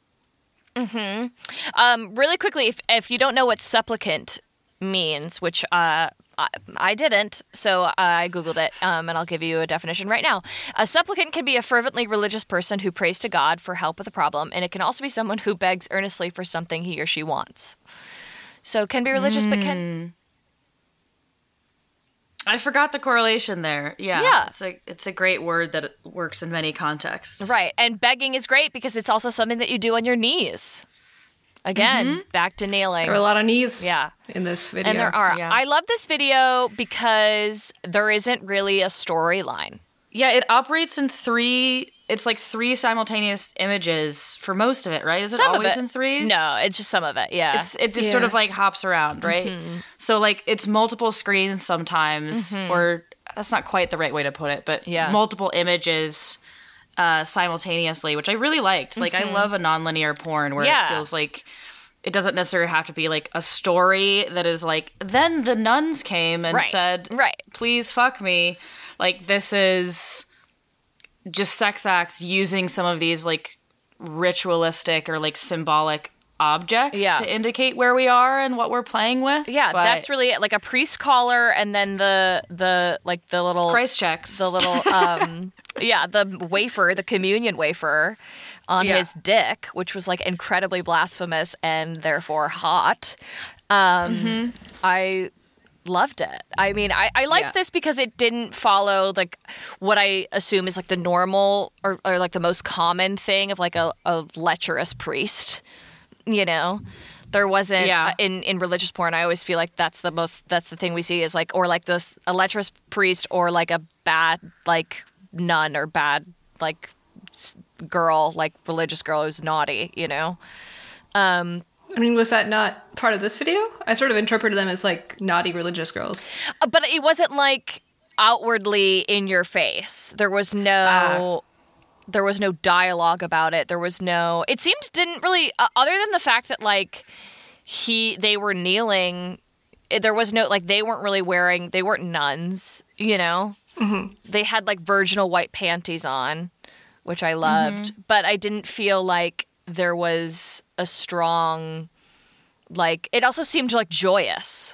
Really quickly, if you don't know what supplicant means, which I didn't, so I Googled it, and I'll give you a definition right now. A supplicant can be a fervently religious person who prays to God for help with a problem, and it can also be someone who begs earnestly for something he or she wants. So it can be religious, but can... I forgot the correlation there. Yeah. Yeah. It's a great word that works in many contexts. Right. And begging is great because it's also something that you do on your knees. Again, back to kneeling. There are a lot of knees Yeah. in this video. And there are. Yeah. I love this video because there isn't really a storyline. Yeah, it operates in three simultaneous images for most of it, right? Is it Some of always it. in threes? No, it's just some of it. Yeah. It just sort of like hops around, right? So like it's multiple screens sometimes, or that's not quite the right way to put it, but multiple images simultaneously, which I really liked. Like I love a nonlinear porn where it feels like it doesn't necessarily have to be like a story that is like, then the nuns came and said, please fuck me. Like this is just sex acts using some of these like ritualistic or like symbolic objects to indicate where we are and what we're playing with. Yeah, that's really it. Like a priest collar and then the little Christ checks. The little the wafer, the communion wafer on his dick, which was like incredibly blasphemous and therefore hot. I loved it. I mean, I liked this because it didn't follow like what I assume is like the normal or like the most common thing of like a lecherous priest. You know, there wasn't in religious porn. I always feel like that's the thing we see is like, or like this a lecherous priest or like a bad like nun or bad like girl, like religious girl who's naughty. You know. I mean, was that not part of this video? I sort of interpreted them as like naughty religious girls. But it wasn't like outwardly in your face. There was no dialogue about it. It didn't really, other than the fact that like they were kneeling, there was no, like they weren't nuns, you know? Mm-hmm. They had like virginal white panties on, which I loved, but I didn't feel like there was a strong, like, it also seemed like joyous.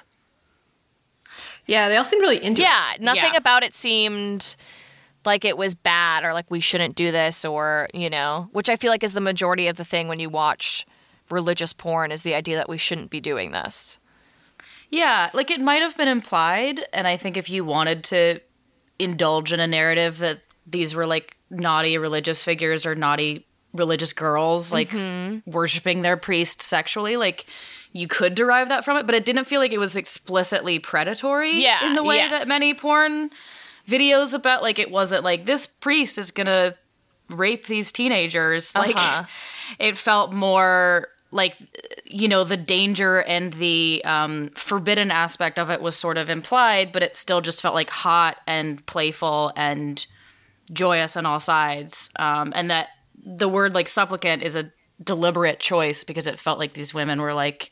Yeah, they all seemed really into it. Yeah, nothing about it seemed like it was bad or like we shouldn't do this or, you know, which I feel like is the majority of the thing when you watch religious porn is the idea that we shouldn't be doing this. Yeah, like it might have been implied, and I think if you wanted to indulge in a narrative that these were like naughty religious figures or naughty religious girls like worshiping their priest sexually, like you could derive that from it, but it didn't feel like it was explicitly predatory in the way that many porn videos about, like it wasn't like this priest is gonna rape these teenagers. Like it felt more like, you know, the danger and the forbidden aspect of it was sort of implied, but it still just felt like hot and playful and joyous on all sides. And that the word like supplicant is a deliberate choice because it felt like these women were like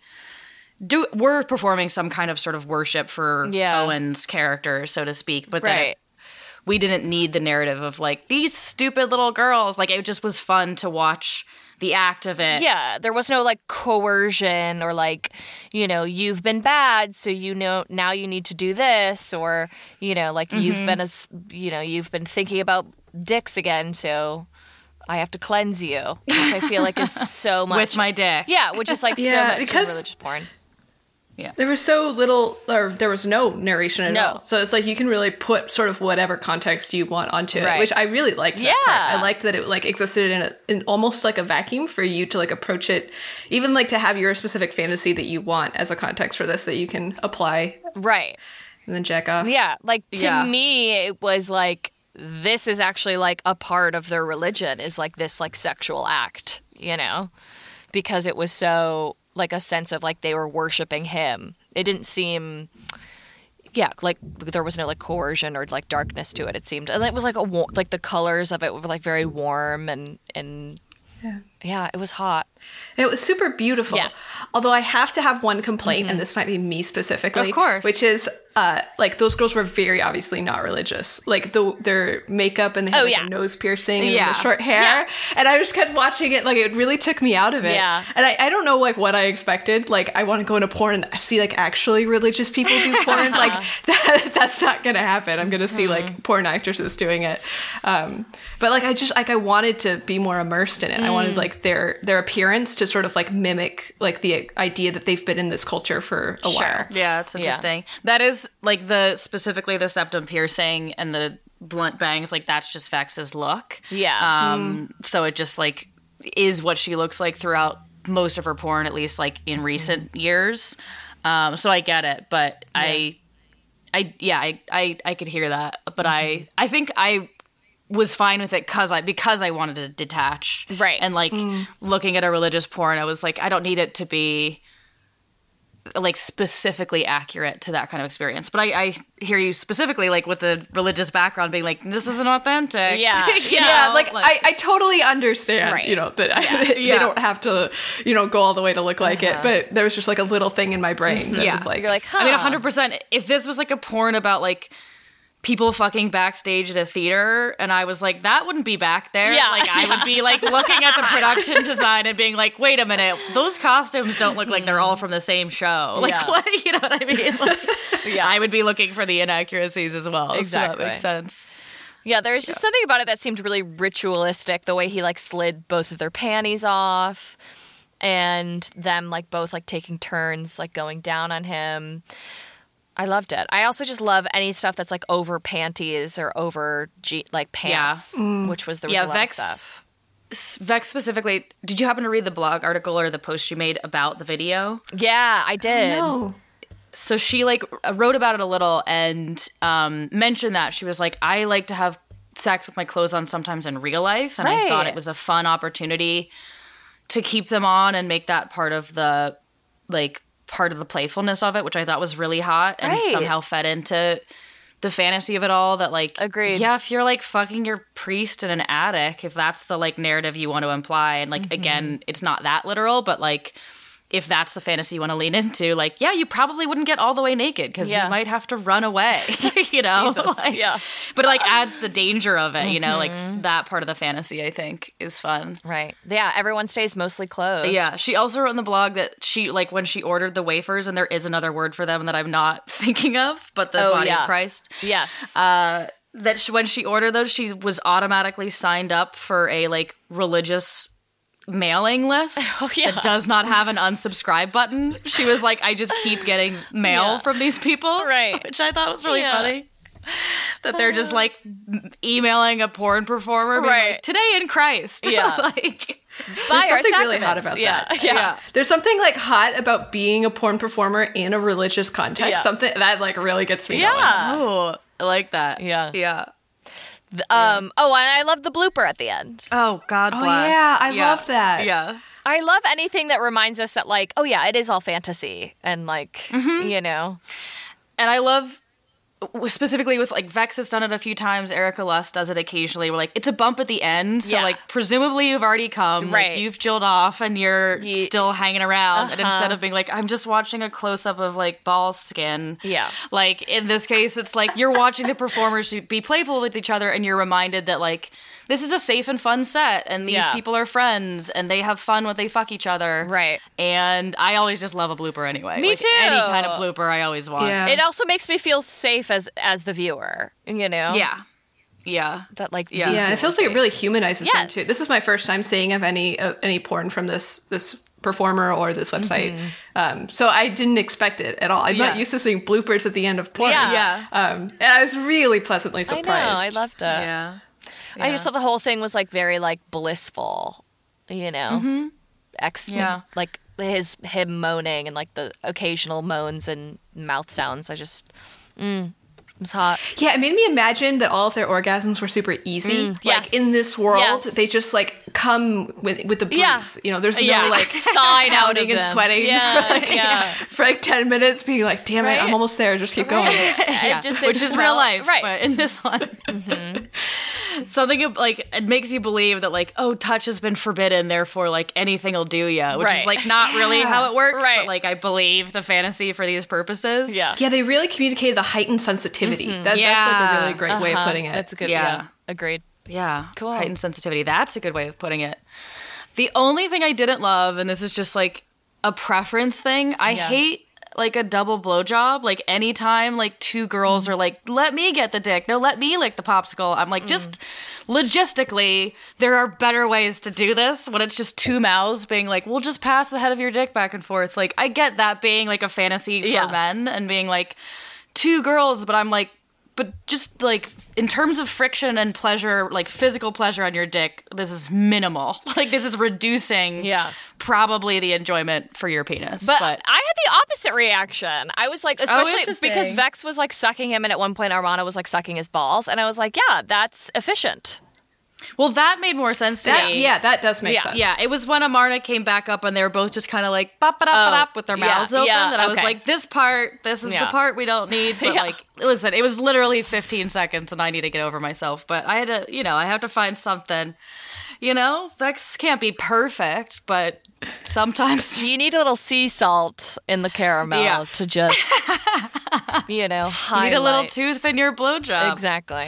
were performing some kind of sort of worship for Owen's character, so to speak, but that we didn't need the narrative of like these stupid little girls. Like it just was fun to watch the act of it. Yeah, there was no like coercion or like, you know, you've been bad, so you know now you need to do this, or you know, like you've been thinking about dicks again, so I have to cleanse you, which I feel like is so much with my dick. Yeah, which is like so much in religious porn. Yeah, there was so little, or there was no narration at all. So it's like you can really put sort of whatever context you want onto it, which I really liked. That part. I liked that it like existed in almost like a vacuum for you to like approach it, even like to have your specific fantasy that you want as a context for this that you can apply, right, and then jack off. Yeah, like to me, it was like this is actually like a part of their religion is like this like sexual act, you know, because it was so. Like a sense of like they were worshiping him. It didn't seem, like there was no like coercion or like darkness to it. It seemed, and it was like like the colors of it were like very warm and it was hot. It was super beautiful. Yes. Although I have to have one complaint, and this might be me specifically, of course, which is like those girls were very obviously not religious. Like their makeup and they had a nose piercing and the short hair, and I just kept watching it. Like it really took me out of it. Yeah. And I don't know like what I expected. Like I want to go into porn and see like actually religious people do porn. Like that's not gonna happen. I'm gonna see like porn actresses doing it. But like I wanted to be more immersed in it. I wanted like like their appearance to sort of like mimic like the idea that they've been in this culture for a while. Yeah, it's interesting. That is like specifically the septum piercing and the blunt bangs, like that's just Vex's look. Yeah. So it just like is what she looks like throughout most of her porn, at least like in recent years. So I get it, but I could hear that, but I think I was fine with it because I wanted to detach. Right. And like looking at a religious porn, I was like, I don't need it to be like specifically accurate to that kind of experience. But I hear you specifically like with the religious background being like, this isn't authentic. Yeah. Yeah, like I totally understand, Right. you know, that they don't have to, you know, go all the way to look like it. But there was just like a little thing in my brain that was like, You're like, huh. I mean, 100%. If this was like a porn about like people fucking backstage at a theater, and I was like, that wouldn't be back there. Yeah. Like, I would be like looking at the production design and being like, wait a minute, those costumes don't look like they're all from the same show. Like, Yeah. what? You know what I mean? Like, Yeah. I would be looking for the inaccuracies as well. Exactly. So that makes sense. Yeah, there's just something about it that seemed really ritualistic. The way he like slid both of their panties off, and them like both like taking turns like going down on him. I loved it. I also just love any stuff that's like over panties or over like pants, which was there was a lot of stuff. Vex specifically, did you happen to read the blog article or the post she made about the video? Yeah, I did. no. So she like wrote about it a little and mentioned that she was like, I like to have sex with my clothes on sometimes in real life, and I thought Right. it was a fun opportunity to keep them on and make that part of the playfulness of it, which I thought was really hot and Right. somehow fed into the fantasy of it all. That like, Agreed. yeah, if you're like fucking your priest in an attic, if that's the like narrative you want to imply, and like again, it's not that literal, but like if that's the fantasy you want to lean into, like, yeah, you probably wouldn't get all the way naked because Yeah. you might have to run away, you know? Jesus, Like, yeah. but it like adds the danger of it, you know? Like that part of the fantasy, I think, is fun. Right. Yeah, everyone stays mostly clothed. Yeah. She also wrote in the blog that she, like, when she ordered the wafers, and there is another word for them that I'm not thinking of, but the body of Christ. Yes. That when she ordered those, she was automatically signed up for a, like, religious mailing list that does not have an unsubscribe button. She was like, I just keep getting mail from these people. Right. Which I thought was really Yeah. funny. That they're just like emailing a porn performer being Right. like, today in Christ. Yeah. Like, There's Buy our something really hot sacraments. about Yeah. that. Yeah. There's something like hot about being a porn performer in a religious context. Yeah. Something that like really gets me going. Yeah. oh, I like that. Yeah. Yeah. Oh, and I love the blooper at the end. Oh, God bless. Oh yeah, I love that. Yeah. I love anything that reminds us that, like, oh yeah, it is all fantasy and like, you know. And I love, specifically with, like, Vex has done it a few times, Erica Lust does it occasionally, where, like, it's a bump at the end, so, Yeah. like, presumably you've already come, Right. like, you've chilled off, and you're still hanging around, and instead Uh-huh. of being like, I'm just watching a close-up of, like, ball skin, Yeah. like, in this case, it's like, you're watching the performers be playful with each other, and you're reminded that, like, this is a safe and fun set, and these Yeah. people are friends, and they have fun when they fuck each other. Right. And I always just love a blooper anyway. Me Like, too. Any kind of blooper I always want. Yeah. It also makes me feel safe as the viewer, you know. Yeah. Yeah. That like Yeah. Yeah, it feels like it really humanizes them Yes. too. This is my first time seeing of any porn from this performer or this website, so I didn't expect it at all. I'm not Yeah. used to seeing bloopers at the end of porn. Yeah. Yeah. And I was really pleasantly I surprised. know. I loved it. Yeah. I just thought the whole thing was like very like blissful, you know. Yeah. Like him moaning and like the occasional moans and mouth sounds. I just it was hot. Yeah, it made me imagine that all of their orgasms were super easy. Like yes. in this world, Yes. they just like come with the breeze. Yeah. You know, there's Yeah. no like Sign out of pounding and them. sweating. Yeah, for like, yeah. for like 10 minutes, being like, damn it, Right. I'm almost there. Just keep going. Yeah. Just Which is real life. right? But in this one, something like it makes you believe that like, oh, touch has been forbidden, therefore like anything will do ya, which Right. is like not really how it works. Right. But like I believe the fantasy for these purposes. Yeah. Yeah, they really communicated the heightened sensitivity. That's like a Yeah. really great way of putting it. That's a good. Yeah. Yeah. Agreed. Yeah. Cool. Heightened sensitivity. That's a good way of putting it. The only thing I didn't love, and this is just like a preference thing, I Yeah. hate like a double blowjob, like anytime like two girls are like, let me get the dick, no, let me lick the popsicle, I'm like, just logistically, there are better ways to do this when it's just two mouths being like, we'll just pass the head of your dick back and forth. Like, I get that being like a fantasy for men and being like two girls, but I'm like, but just like in terms of friction and pleasure, like physical pleasure on your dick, this is minimal. Like, this is reducing probably the enjoyment for your penis. But I had the opposite reaction. I was like, especially because Vex was like sucking him, and at one point Armana was like sucking his balls, and I was like, yeah, that's efficient. Well, that made more sense to me. Yeah, that does make sense. Yeah, it was when Amarna came back up and they were both just kind of like bop-a-dop-a-dop with their mouths open that I was like, this is the part we don't need. But like, listen, it was literally 15 seconds and I need to get over myself. But I had to, I have to find something. Vex can't be perfect, but sometimes you need a little sea salt in the caramel to just, highlight. You need a little tooth in your blowjob. Exactly.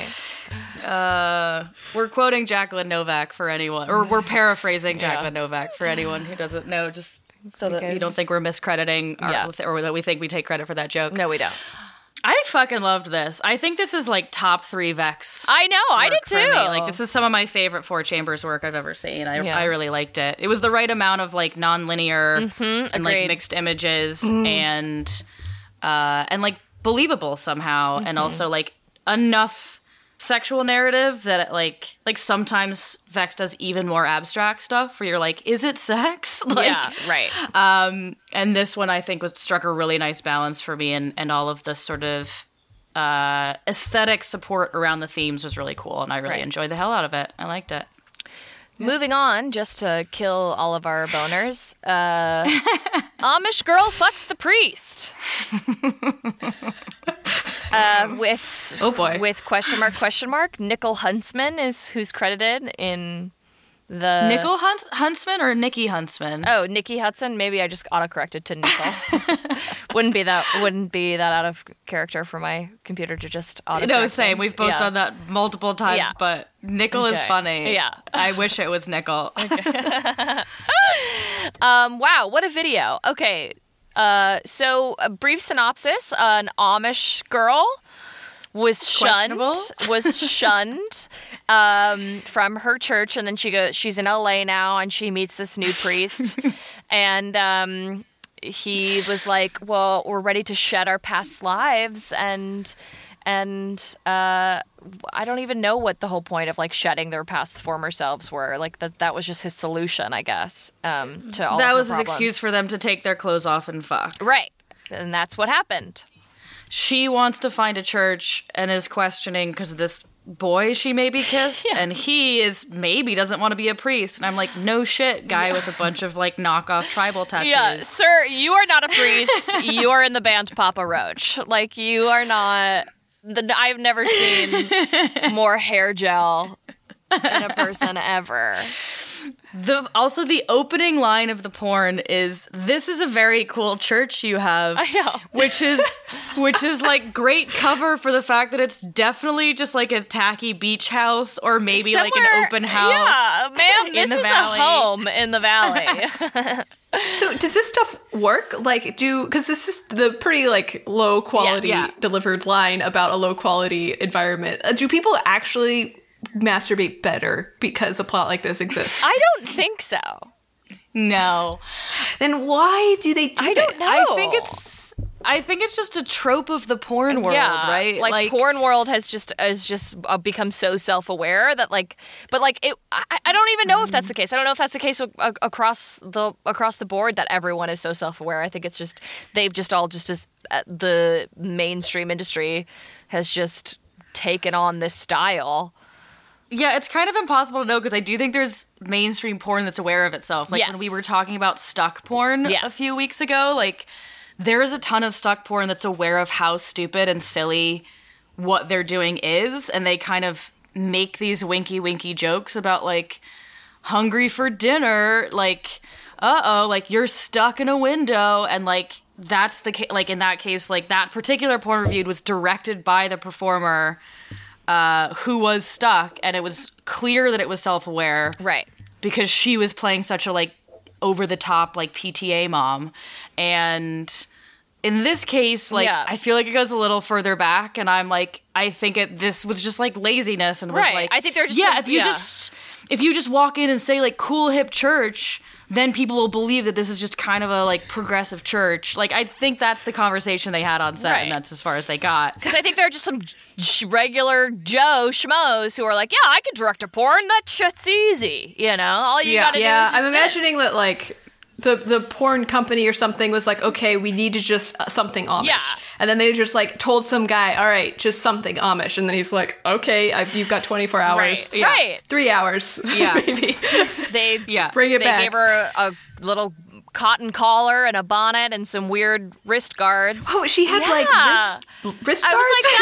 We're quoting Jacqueline Novak for anyone, or we're paraphrasing Jacqueline Novak for anyone who doesn't know, just so that you don't think we're miscrediting or that we think we take credit for that joke. No, we don't. I fucking loved this. I think this is like top 3 Vex. I know, I did too. Like, this is some of my favorite Four Chambers work I've ever seen. I really liked it. It was the right amount of like non-linear and like mixed images and like believable somehow, and also like enough sexual narrative that like sometimes Vex does even more abstract stuff where you're like, is it sex? Like, yeah, right. And this one I think struck a really nice balance for me, and all of the sort of aesthetic support around the themes was really cool, and I really enjoyed the hell out of it. I liked it. Moving on, just to kill all of our boners, Amish girl fucks the priest. With question mark. Nickel Huntsman is who's credited in the... Nickel Huntsman or Nikki Huntsman? Oh, Nikki Huntsman. Maybe I just autocorrected to Nickel. Wouldn't be that out of character for my computer to just autocorrect. No, same. We've both done that multiple times, but Nickel is funny. Yeah. I wish it was Nickel. Wow, what a video. Okay. So a brief synopsis: an Amish girl was shunned from her church, and then she's in LA now, and she meets this new priest, and he was like, well, we're ready to shed our past lives, and I don't even know what the whole point of like shedding their past former selves were. Like that was just his solution, I guess, to all that of was her his problems. excuse for them to take their clothes off and fuck. Right. And that's what happened. She wants to find a church and is questioning because of this boy she maybe kissed, and he maybe doesn't want to be a priest. And I'm like, no shit, guy with a bunch of like knockoff tribal tattoos. Yeah, sir, you are not a priest. You are in the band Papa Roach. Like, you are not... I've never seen more hair gel in a person ever. Also, the opening line of the porn is, "This is a very cool church you have." I know. Which is like great cover for the fact that it's definitely just like a tacky beach house or maybe like an open house. Yeah, ma'am, this is valley. A home in the valley. So does this stuff work? Like, because this is the pretty like low quality delivered line about a low quality environment. Do people actually masturbate better because a plot like this exists? I don't think so. No. Then why do they do I don't know. I think it's just a trope of the porn world, right? Like porn world has just become so self-aware that like, but like it. I don't even know if that's the case. I don't know if that's the case across the board that everyone is so self-aware. I think it's just they've just all just as the mainstream industry has just taken on this style. Yeah, it's kind of impossible to know because I do think there's mainstream porn that's aware of itself. Like when we were talking about stuck porn a few weeks ago, like there is a ton of stuck porn that's aware of how stupid and silly what they're doing is, and they kind of make these winky jokes about like hungry for dinner, like like you're stuck in a window, and like that's the like in that case, like that particular porn reviewed was directed by the performer who was stuck, and it was clear that it was self-aware, right? Because she was playing such a like over the top like PTA mom, and in this case, like, Yeah. I feel like it goes a little further back, and I'm like, I think this was just like laziness, and was Right. like, I think they're just yeah. some- If you just walk in and say like cool hip church, then people will believe that this is just kind of a like progressive church. Like, I think that's the conversation they had on set, Right. and that's as far as they got. Because I think there are just some regular Joe schmoes who are like, yeah, I can direct a porn. That shit's easy. You know, all you gotta do is Yeah, just I'm imagining this. that like the porn company or something was like, okay, we need to just something Amish. Yeah. And then they just like told some guy, all right, just something Amish. And then he's like, okay, you've got 24 hours. Right. Yeah. Right. 3 hours. Yeah. Maybe. They Bring it they back. gave her a little cotton collar and a bonnet and some weird wrist guards. Oh, she had Yeah. like wrist I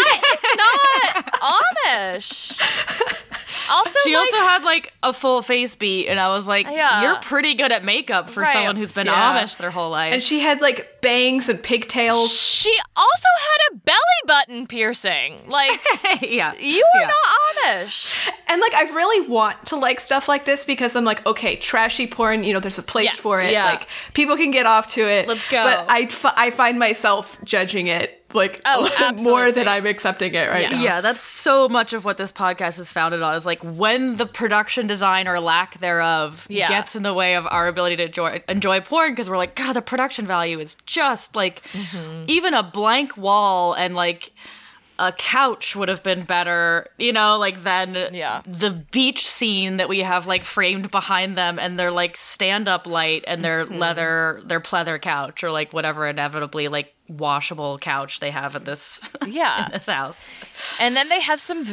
guards? was like, that is not Amish. Also, She like, also had like a full face beat, and I was like, Yeah. you're pretty good at makeup for Right. someone who's been Yeah. Amish their whole life. And she had like bangs and pigtails. she also had a belly button piercing. Like, yeah. you are not Amish. And like, I really want to like stuff like this because I'm like, okay, trashy porn, there's a place Yes. for it. Yeah. Like, people can get off to it. Let's go. But I find myself judging it like Oh, more absolutely. than I'm accepting it right now. Yeah, that's so much of what this podcast is founded on, is like when the production design or lack thereof Yeah. gets in the way of our ability to enjoy porn, because we're like, God, the production value is just like even a blank wall and like a couch would have been better, like than Yeah. the beach scene that we have like framed behind them and their like stand-up light and their their pleather couch or like whatever inevitably like washable couch they have in this Yeah. in this house. And then they have some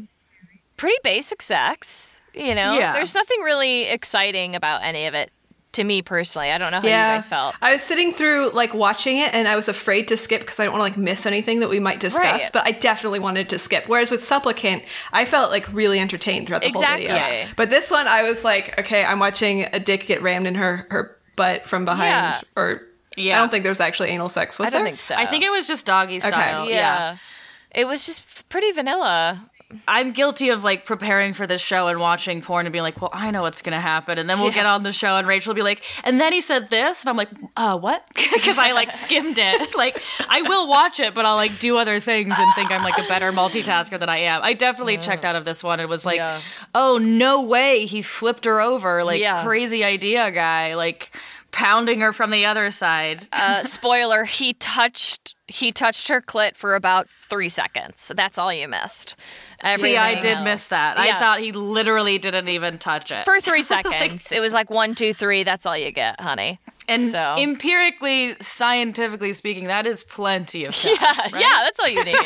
pretty basic sex. Yeah. There's nothing really exciting about any of it to me personally. I don't know how you guys felt. I was sitting through like watching it and I was afraid to skip because I don't want to like miss anything that we might discuss, Right. but I definitely wanted to skip. Whereas with Supplicant, I felt like really entertained throughout the Exactly. whole video. But this one, I was like, okay, I'm watching a dick get rammed in her butt from behind. Yeah. Or Yeah. I don't think there was actually anal sex, was I don't there? think so. I think it was just doggy style. Yeah. It was just pretty vanilla. I'm guilty of like preparing for this show and watching porn and being like, well, I know what's going to happen. And then we'll get on the show and Rachel will be like, and then he said this. And I'm like, what? Because I like skimmed it. Like, I will watch it, but I'll like do other things and think I'm like a better multitasker than I am. I definitely checked out of this one and was like, oh, no way. He flipped her over. Like, crazy idea guy. Like, pounding her from the other side. Spoiler, he touched her clit for about 3 seconds. That's all you missed. See, I Everything did else. miss that. Yeah. I thought he literally didn't even touch it. For 3 seconds. It was like 1, 2, 3. That's all you get, honey. And So- empirically, scientifically speaking, that is plenty of time. Yeah, that's all you need.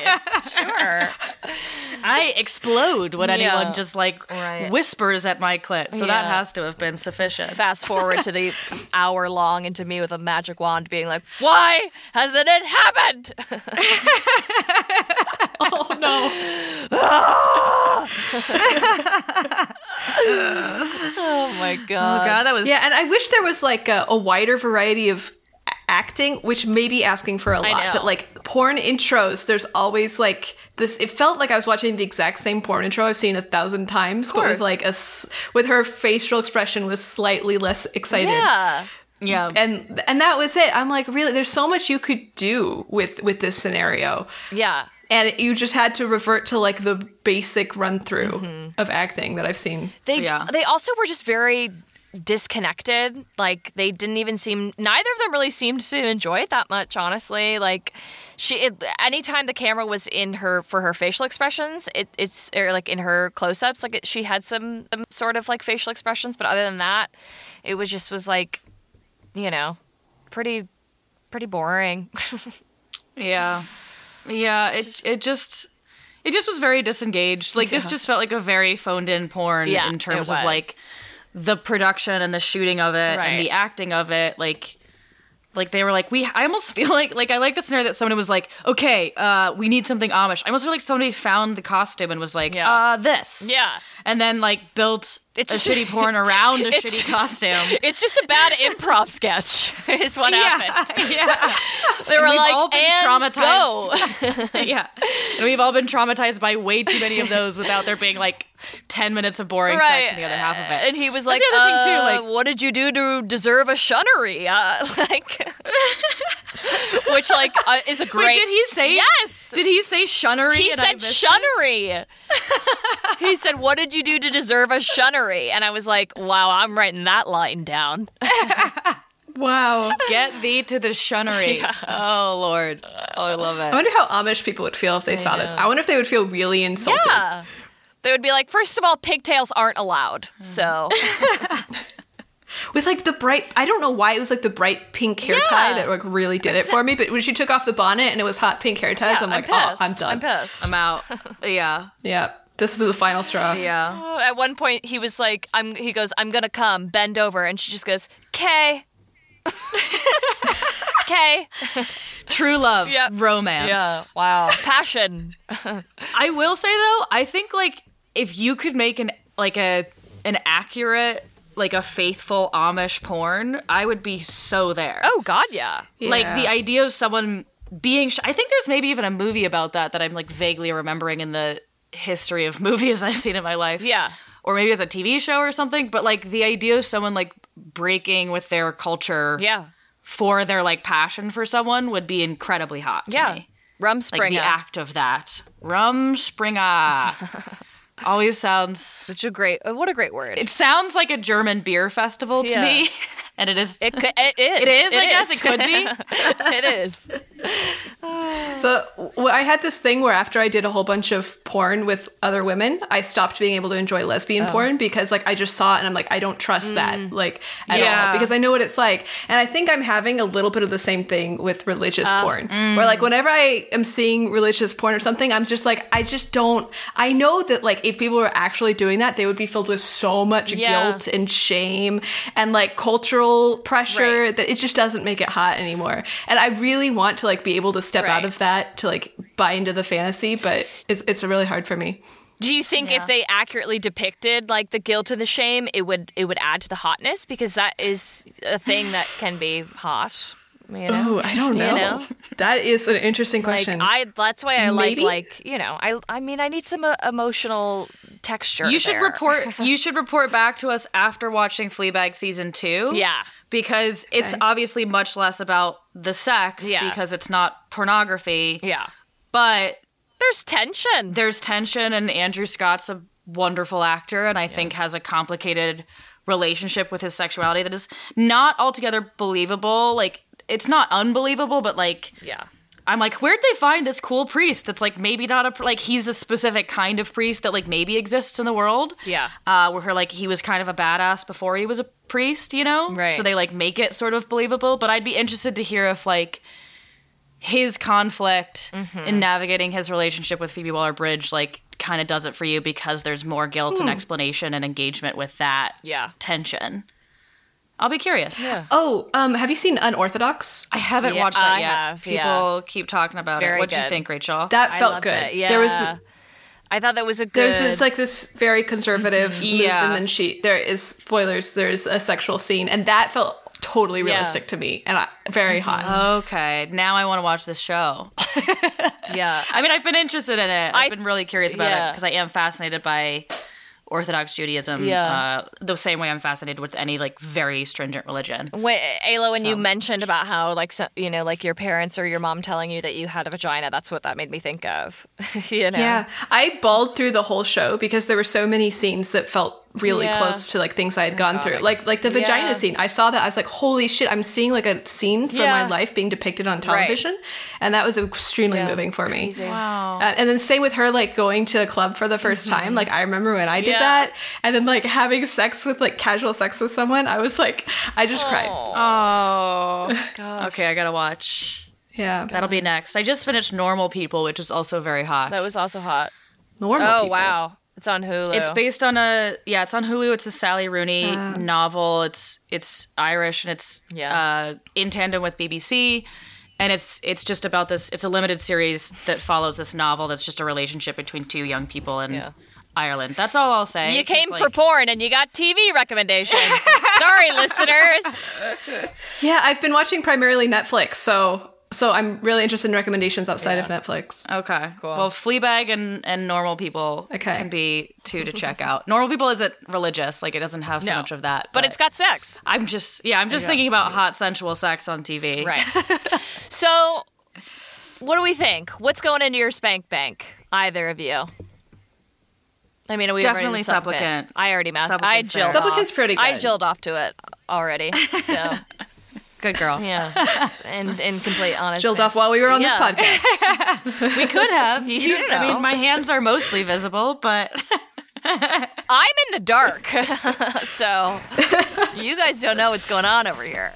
Sure. I explode when anyone Yeah. just like Right. whispers at my clit. So that Yeah. has to have been sufficient. Fast forward to the hour long into me with a magic wand being like, why hasn't it happened? Oh no. Oh my Oh god. god, that was Yeah, and I wish there was like a wider variety of acting, which may be asking for a lot, know. but like porn intros, there's always like this. It felt like I was watching the exact same porn intro I've seen 1,000 times, but with like with her facial expression was slightly less excited. Yeah. yeah. And that was it. I'm like, really, there's so much you could do with this scenario. Yeah. And you just had to revert to like the basic run through of acting that I've seen. They Yeah. they also were just very disconnected. Like they didn't even seem. Neither of them really seemed to enjoy it that much. Honestly, like anytime the camera was in her for her facial expressions, it's or like in her close ups, like she had some sort of like facial expressions. But other than that, it was like, pretty boring. Yeah. Yeah, it just was very disengaged. Like this just felt like a very phoned in porn Yeah, in terms it of was. like the production and the shooting of it Right. and the acting of it. Like they were like, I almost feel like I like the scenario that somebody was like, okay, we need something Amish. I almost feel like somebody found the costume and was like, this. Yeah. And then like built It's a just- shitty porn around a It's shitty just- costume. It's just a bad improv sketch. Is what happened. Yeah. They were we've like, all been and traumatized. go. Yeah. And we've all been traumatized by way too many of those without there being like 10 minutes of boring sex and the other half of it. And he was That's like, the other thing, too, like, what did you do to deserve a shunnery? Which, like, is a great... Wait, did he say... Yes! Did he say shunnery? He said shunnery. He said, what did you do to deserve a shunnery? And I was like, wow, I'm writing that line down. Wow. Get thee to the shunnery. Yeah. Oh, Lord. Oh, I love it. I wonder how Amish people would feel if they saw this. I wonder if they would feel really insulted. Yeah. They would be like, first of all, pigtails aren't allowed. So... With like the bright, I don't know why it was like the bright pink hair tie that like really did it for me. But when she took off the bonnet and it was hot pink hair ties, I'm like, oh, I'm done. I'm pissed. I'm out. Yeah. Yeah. This is the final straw. Yeah. At one point, he was like, he goes, I'm going to come, bend over. And she just goes, Kay. Kay. True love. Yep. Romance. Yeah. Wow. Passion. I will say, though, I think, like, if you could make an accurate, like, a faithful Amish porn, I would be so there. Oh, God, yeah. Like, the idea of someone being... I think there's maybe even a movie about that I'm, like, vaguely remembering in the history of movies I've seen in my life. Yeah. Or maybe as a TV show or something. But, like, the idea of someone, like, breaking with their culture for their, like, passion for someone would be incredibly hot to me. Rumspringa. Like, the act of that. Rumspringa. Always sounds... Such a great... What a great word. It sounds like a German beer festival to me. And it is. It is. It is, I guess. It could be. It is. So I had this thing where after I did a whole bunch of porn with other women, I stopped being able to enjoy lesbian porn because like I just saw it and I'm like, I don't trust that like at all because I know what it's like. And I think I'm having a little bit of the same thing with religious porn where like whenever I am seeing religious porn or something, I'm just like, I just don't, I know that like if people were actually doing that, they would be filled with so much guilt and shame and like cultural pressure that it just doesn't make it hot anymore. And I really want to like be able to step out of that to like buy into the fantasy, but it's really hard for me. Do you think if they accurately depicted like the guilt and the shame, it would add to the hotness? Because that is a thing that can be hot. You know? Oh, I don't know. You know? That is an interesting question. Like that's why I like you know, I mean I need some emotional texture. You should report back to us after watching Fleabag season 2. Yeah. Because it's obviously much less about the sex because it's not pornography. Yeah. But there's tension. There's tension, and Andrew Scott's a wonderful actor and I think has a complicated relationship with his sexuality that is not altogether believable. Like it's not unbelievable, but like I'm like, where'd they find this cool priest that's like maybe not like he's a specific kind of priest that like maybe exists in the world. Yeah. Where like he was kind of a badass before he was a priest, you know? Right. So they like make it sort of believable. But I'd be interested to hear if like his conflict in navigating his relationship with Phoebe Waller-Bridge like kind of does it for you because there's more guilt and explanation and engagement with that tension. I'll be curious. Yeah. Oh, have you seen Unorthodox? I haven't watched that yet. Have, People keep talking about it. What do you think, Rachel? That felt loved good. It. Yeah. There was I thought that was a good. There's this very conservative moves, and then there is spoilers. There's a sexual scene, and that felt totally realistic to me, and very hot. Okay, now I want to watch this show. Yeah, I mean, I've been interested in it. I've been really curious about it because I am fascinated by Orthodox Judaism, the same way I'm fascinated with any like very stringent religion. Ayla, when you mentioned about how like you know like your parents or your mom telling you that you had a vagina, that's what that made me think of. You know? Yeah, I bawled through the whole show because there were so many scenes that felt really close to like things I had gone through, like the vagina scene. I saw that, I was like, holy shit, I'm seeing like a scene from my life being depicted on television, and that was extremely moving for me. Wow. And then same with her like going to a club for the first time. Like I remember when I did that, and then like having sex with like casual sex with someone, I was like, I just cried. Oh god. Okay, I gotta watch. Yeah, that'll be next. I just finished Normal People, which is also very hot. That was also hot. Normal People. Wow. It's on Hulu. It's based on it's on Hulu. It's a Sally Rooney novel. It's Irish and it's in tandem with BBC. And it's just about this, it's a limited series that follows this novel that's just a relationship between two young people in Ireland. That's all I'll say. You came for porn and you got TV recommendations. Sorry, listeners. Yeah, I've been watching primarily Netflix, so So I'm really interested in recommendations outside of Netflix. Okay. Cool. Well, Fleabag and Normal People can be two to check out. Normal People isn't religious. Like, it doesn't have so much of that. But it's got sex. I'm just thinking about hot, sensual sex on TV. Right. So, what do we think? What's going into your spank bank? Either of you? I mean, we definitely Supplicant. I already mastered. I jilled. Supplicant's pretty good. I jilled off to it already. So. Good girl. Yeah. And in complete honesty. Chilled off while we were on this podcast. We could have. You know. I mean, my hands are mostly visible, but I'm in the dark. So you guys don't know what's going on over here.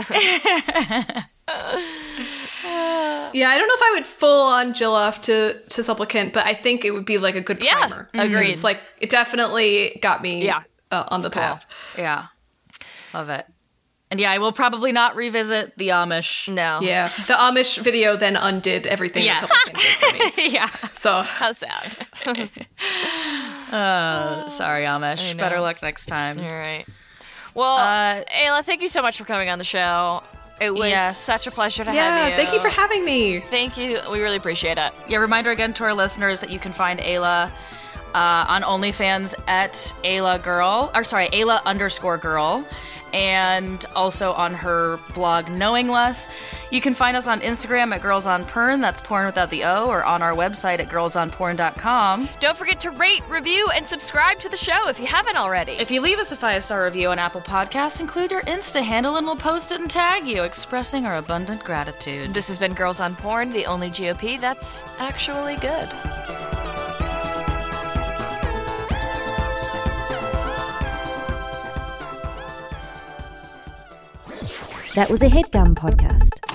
Yeah, I don't know if I would full on jill off to Supplicant, but I think it would be like a good primer. Yeah, agreed. It's like, it definitely got me on the path. Yeah. Love it. And yeah, I will probably not revisit the Amish. No. Yeah. The Amish video then undid everything that Supplicant did for me. Yeah. So how sad. Sorry, Amish. Better luck next time. All right. Well, Ayla, thank you so much for coming on the show. It was such a pleasure to have you. Thank you for having me. Thank you. We really appreciate it. Yeah, reminder again to our listeners that you can find Ayla on OnlyFans at Ayla_girl. And also on her blog, Knowing Less. You can find us on Instagram at Girls on Porn, that's porn without the O, or on our website at girlsonporn.com. Don't forget to rate, review, and subscribe to the show if you haven't already. If you leave us a 5-star review on Apple Podcasts, include your Insta handle and we'll post it and tag you, expressing our abundant gratitude. This has been Girls on Porn, the only GOP that's actually good. That was a HeadGum podcast.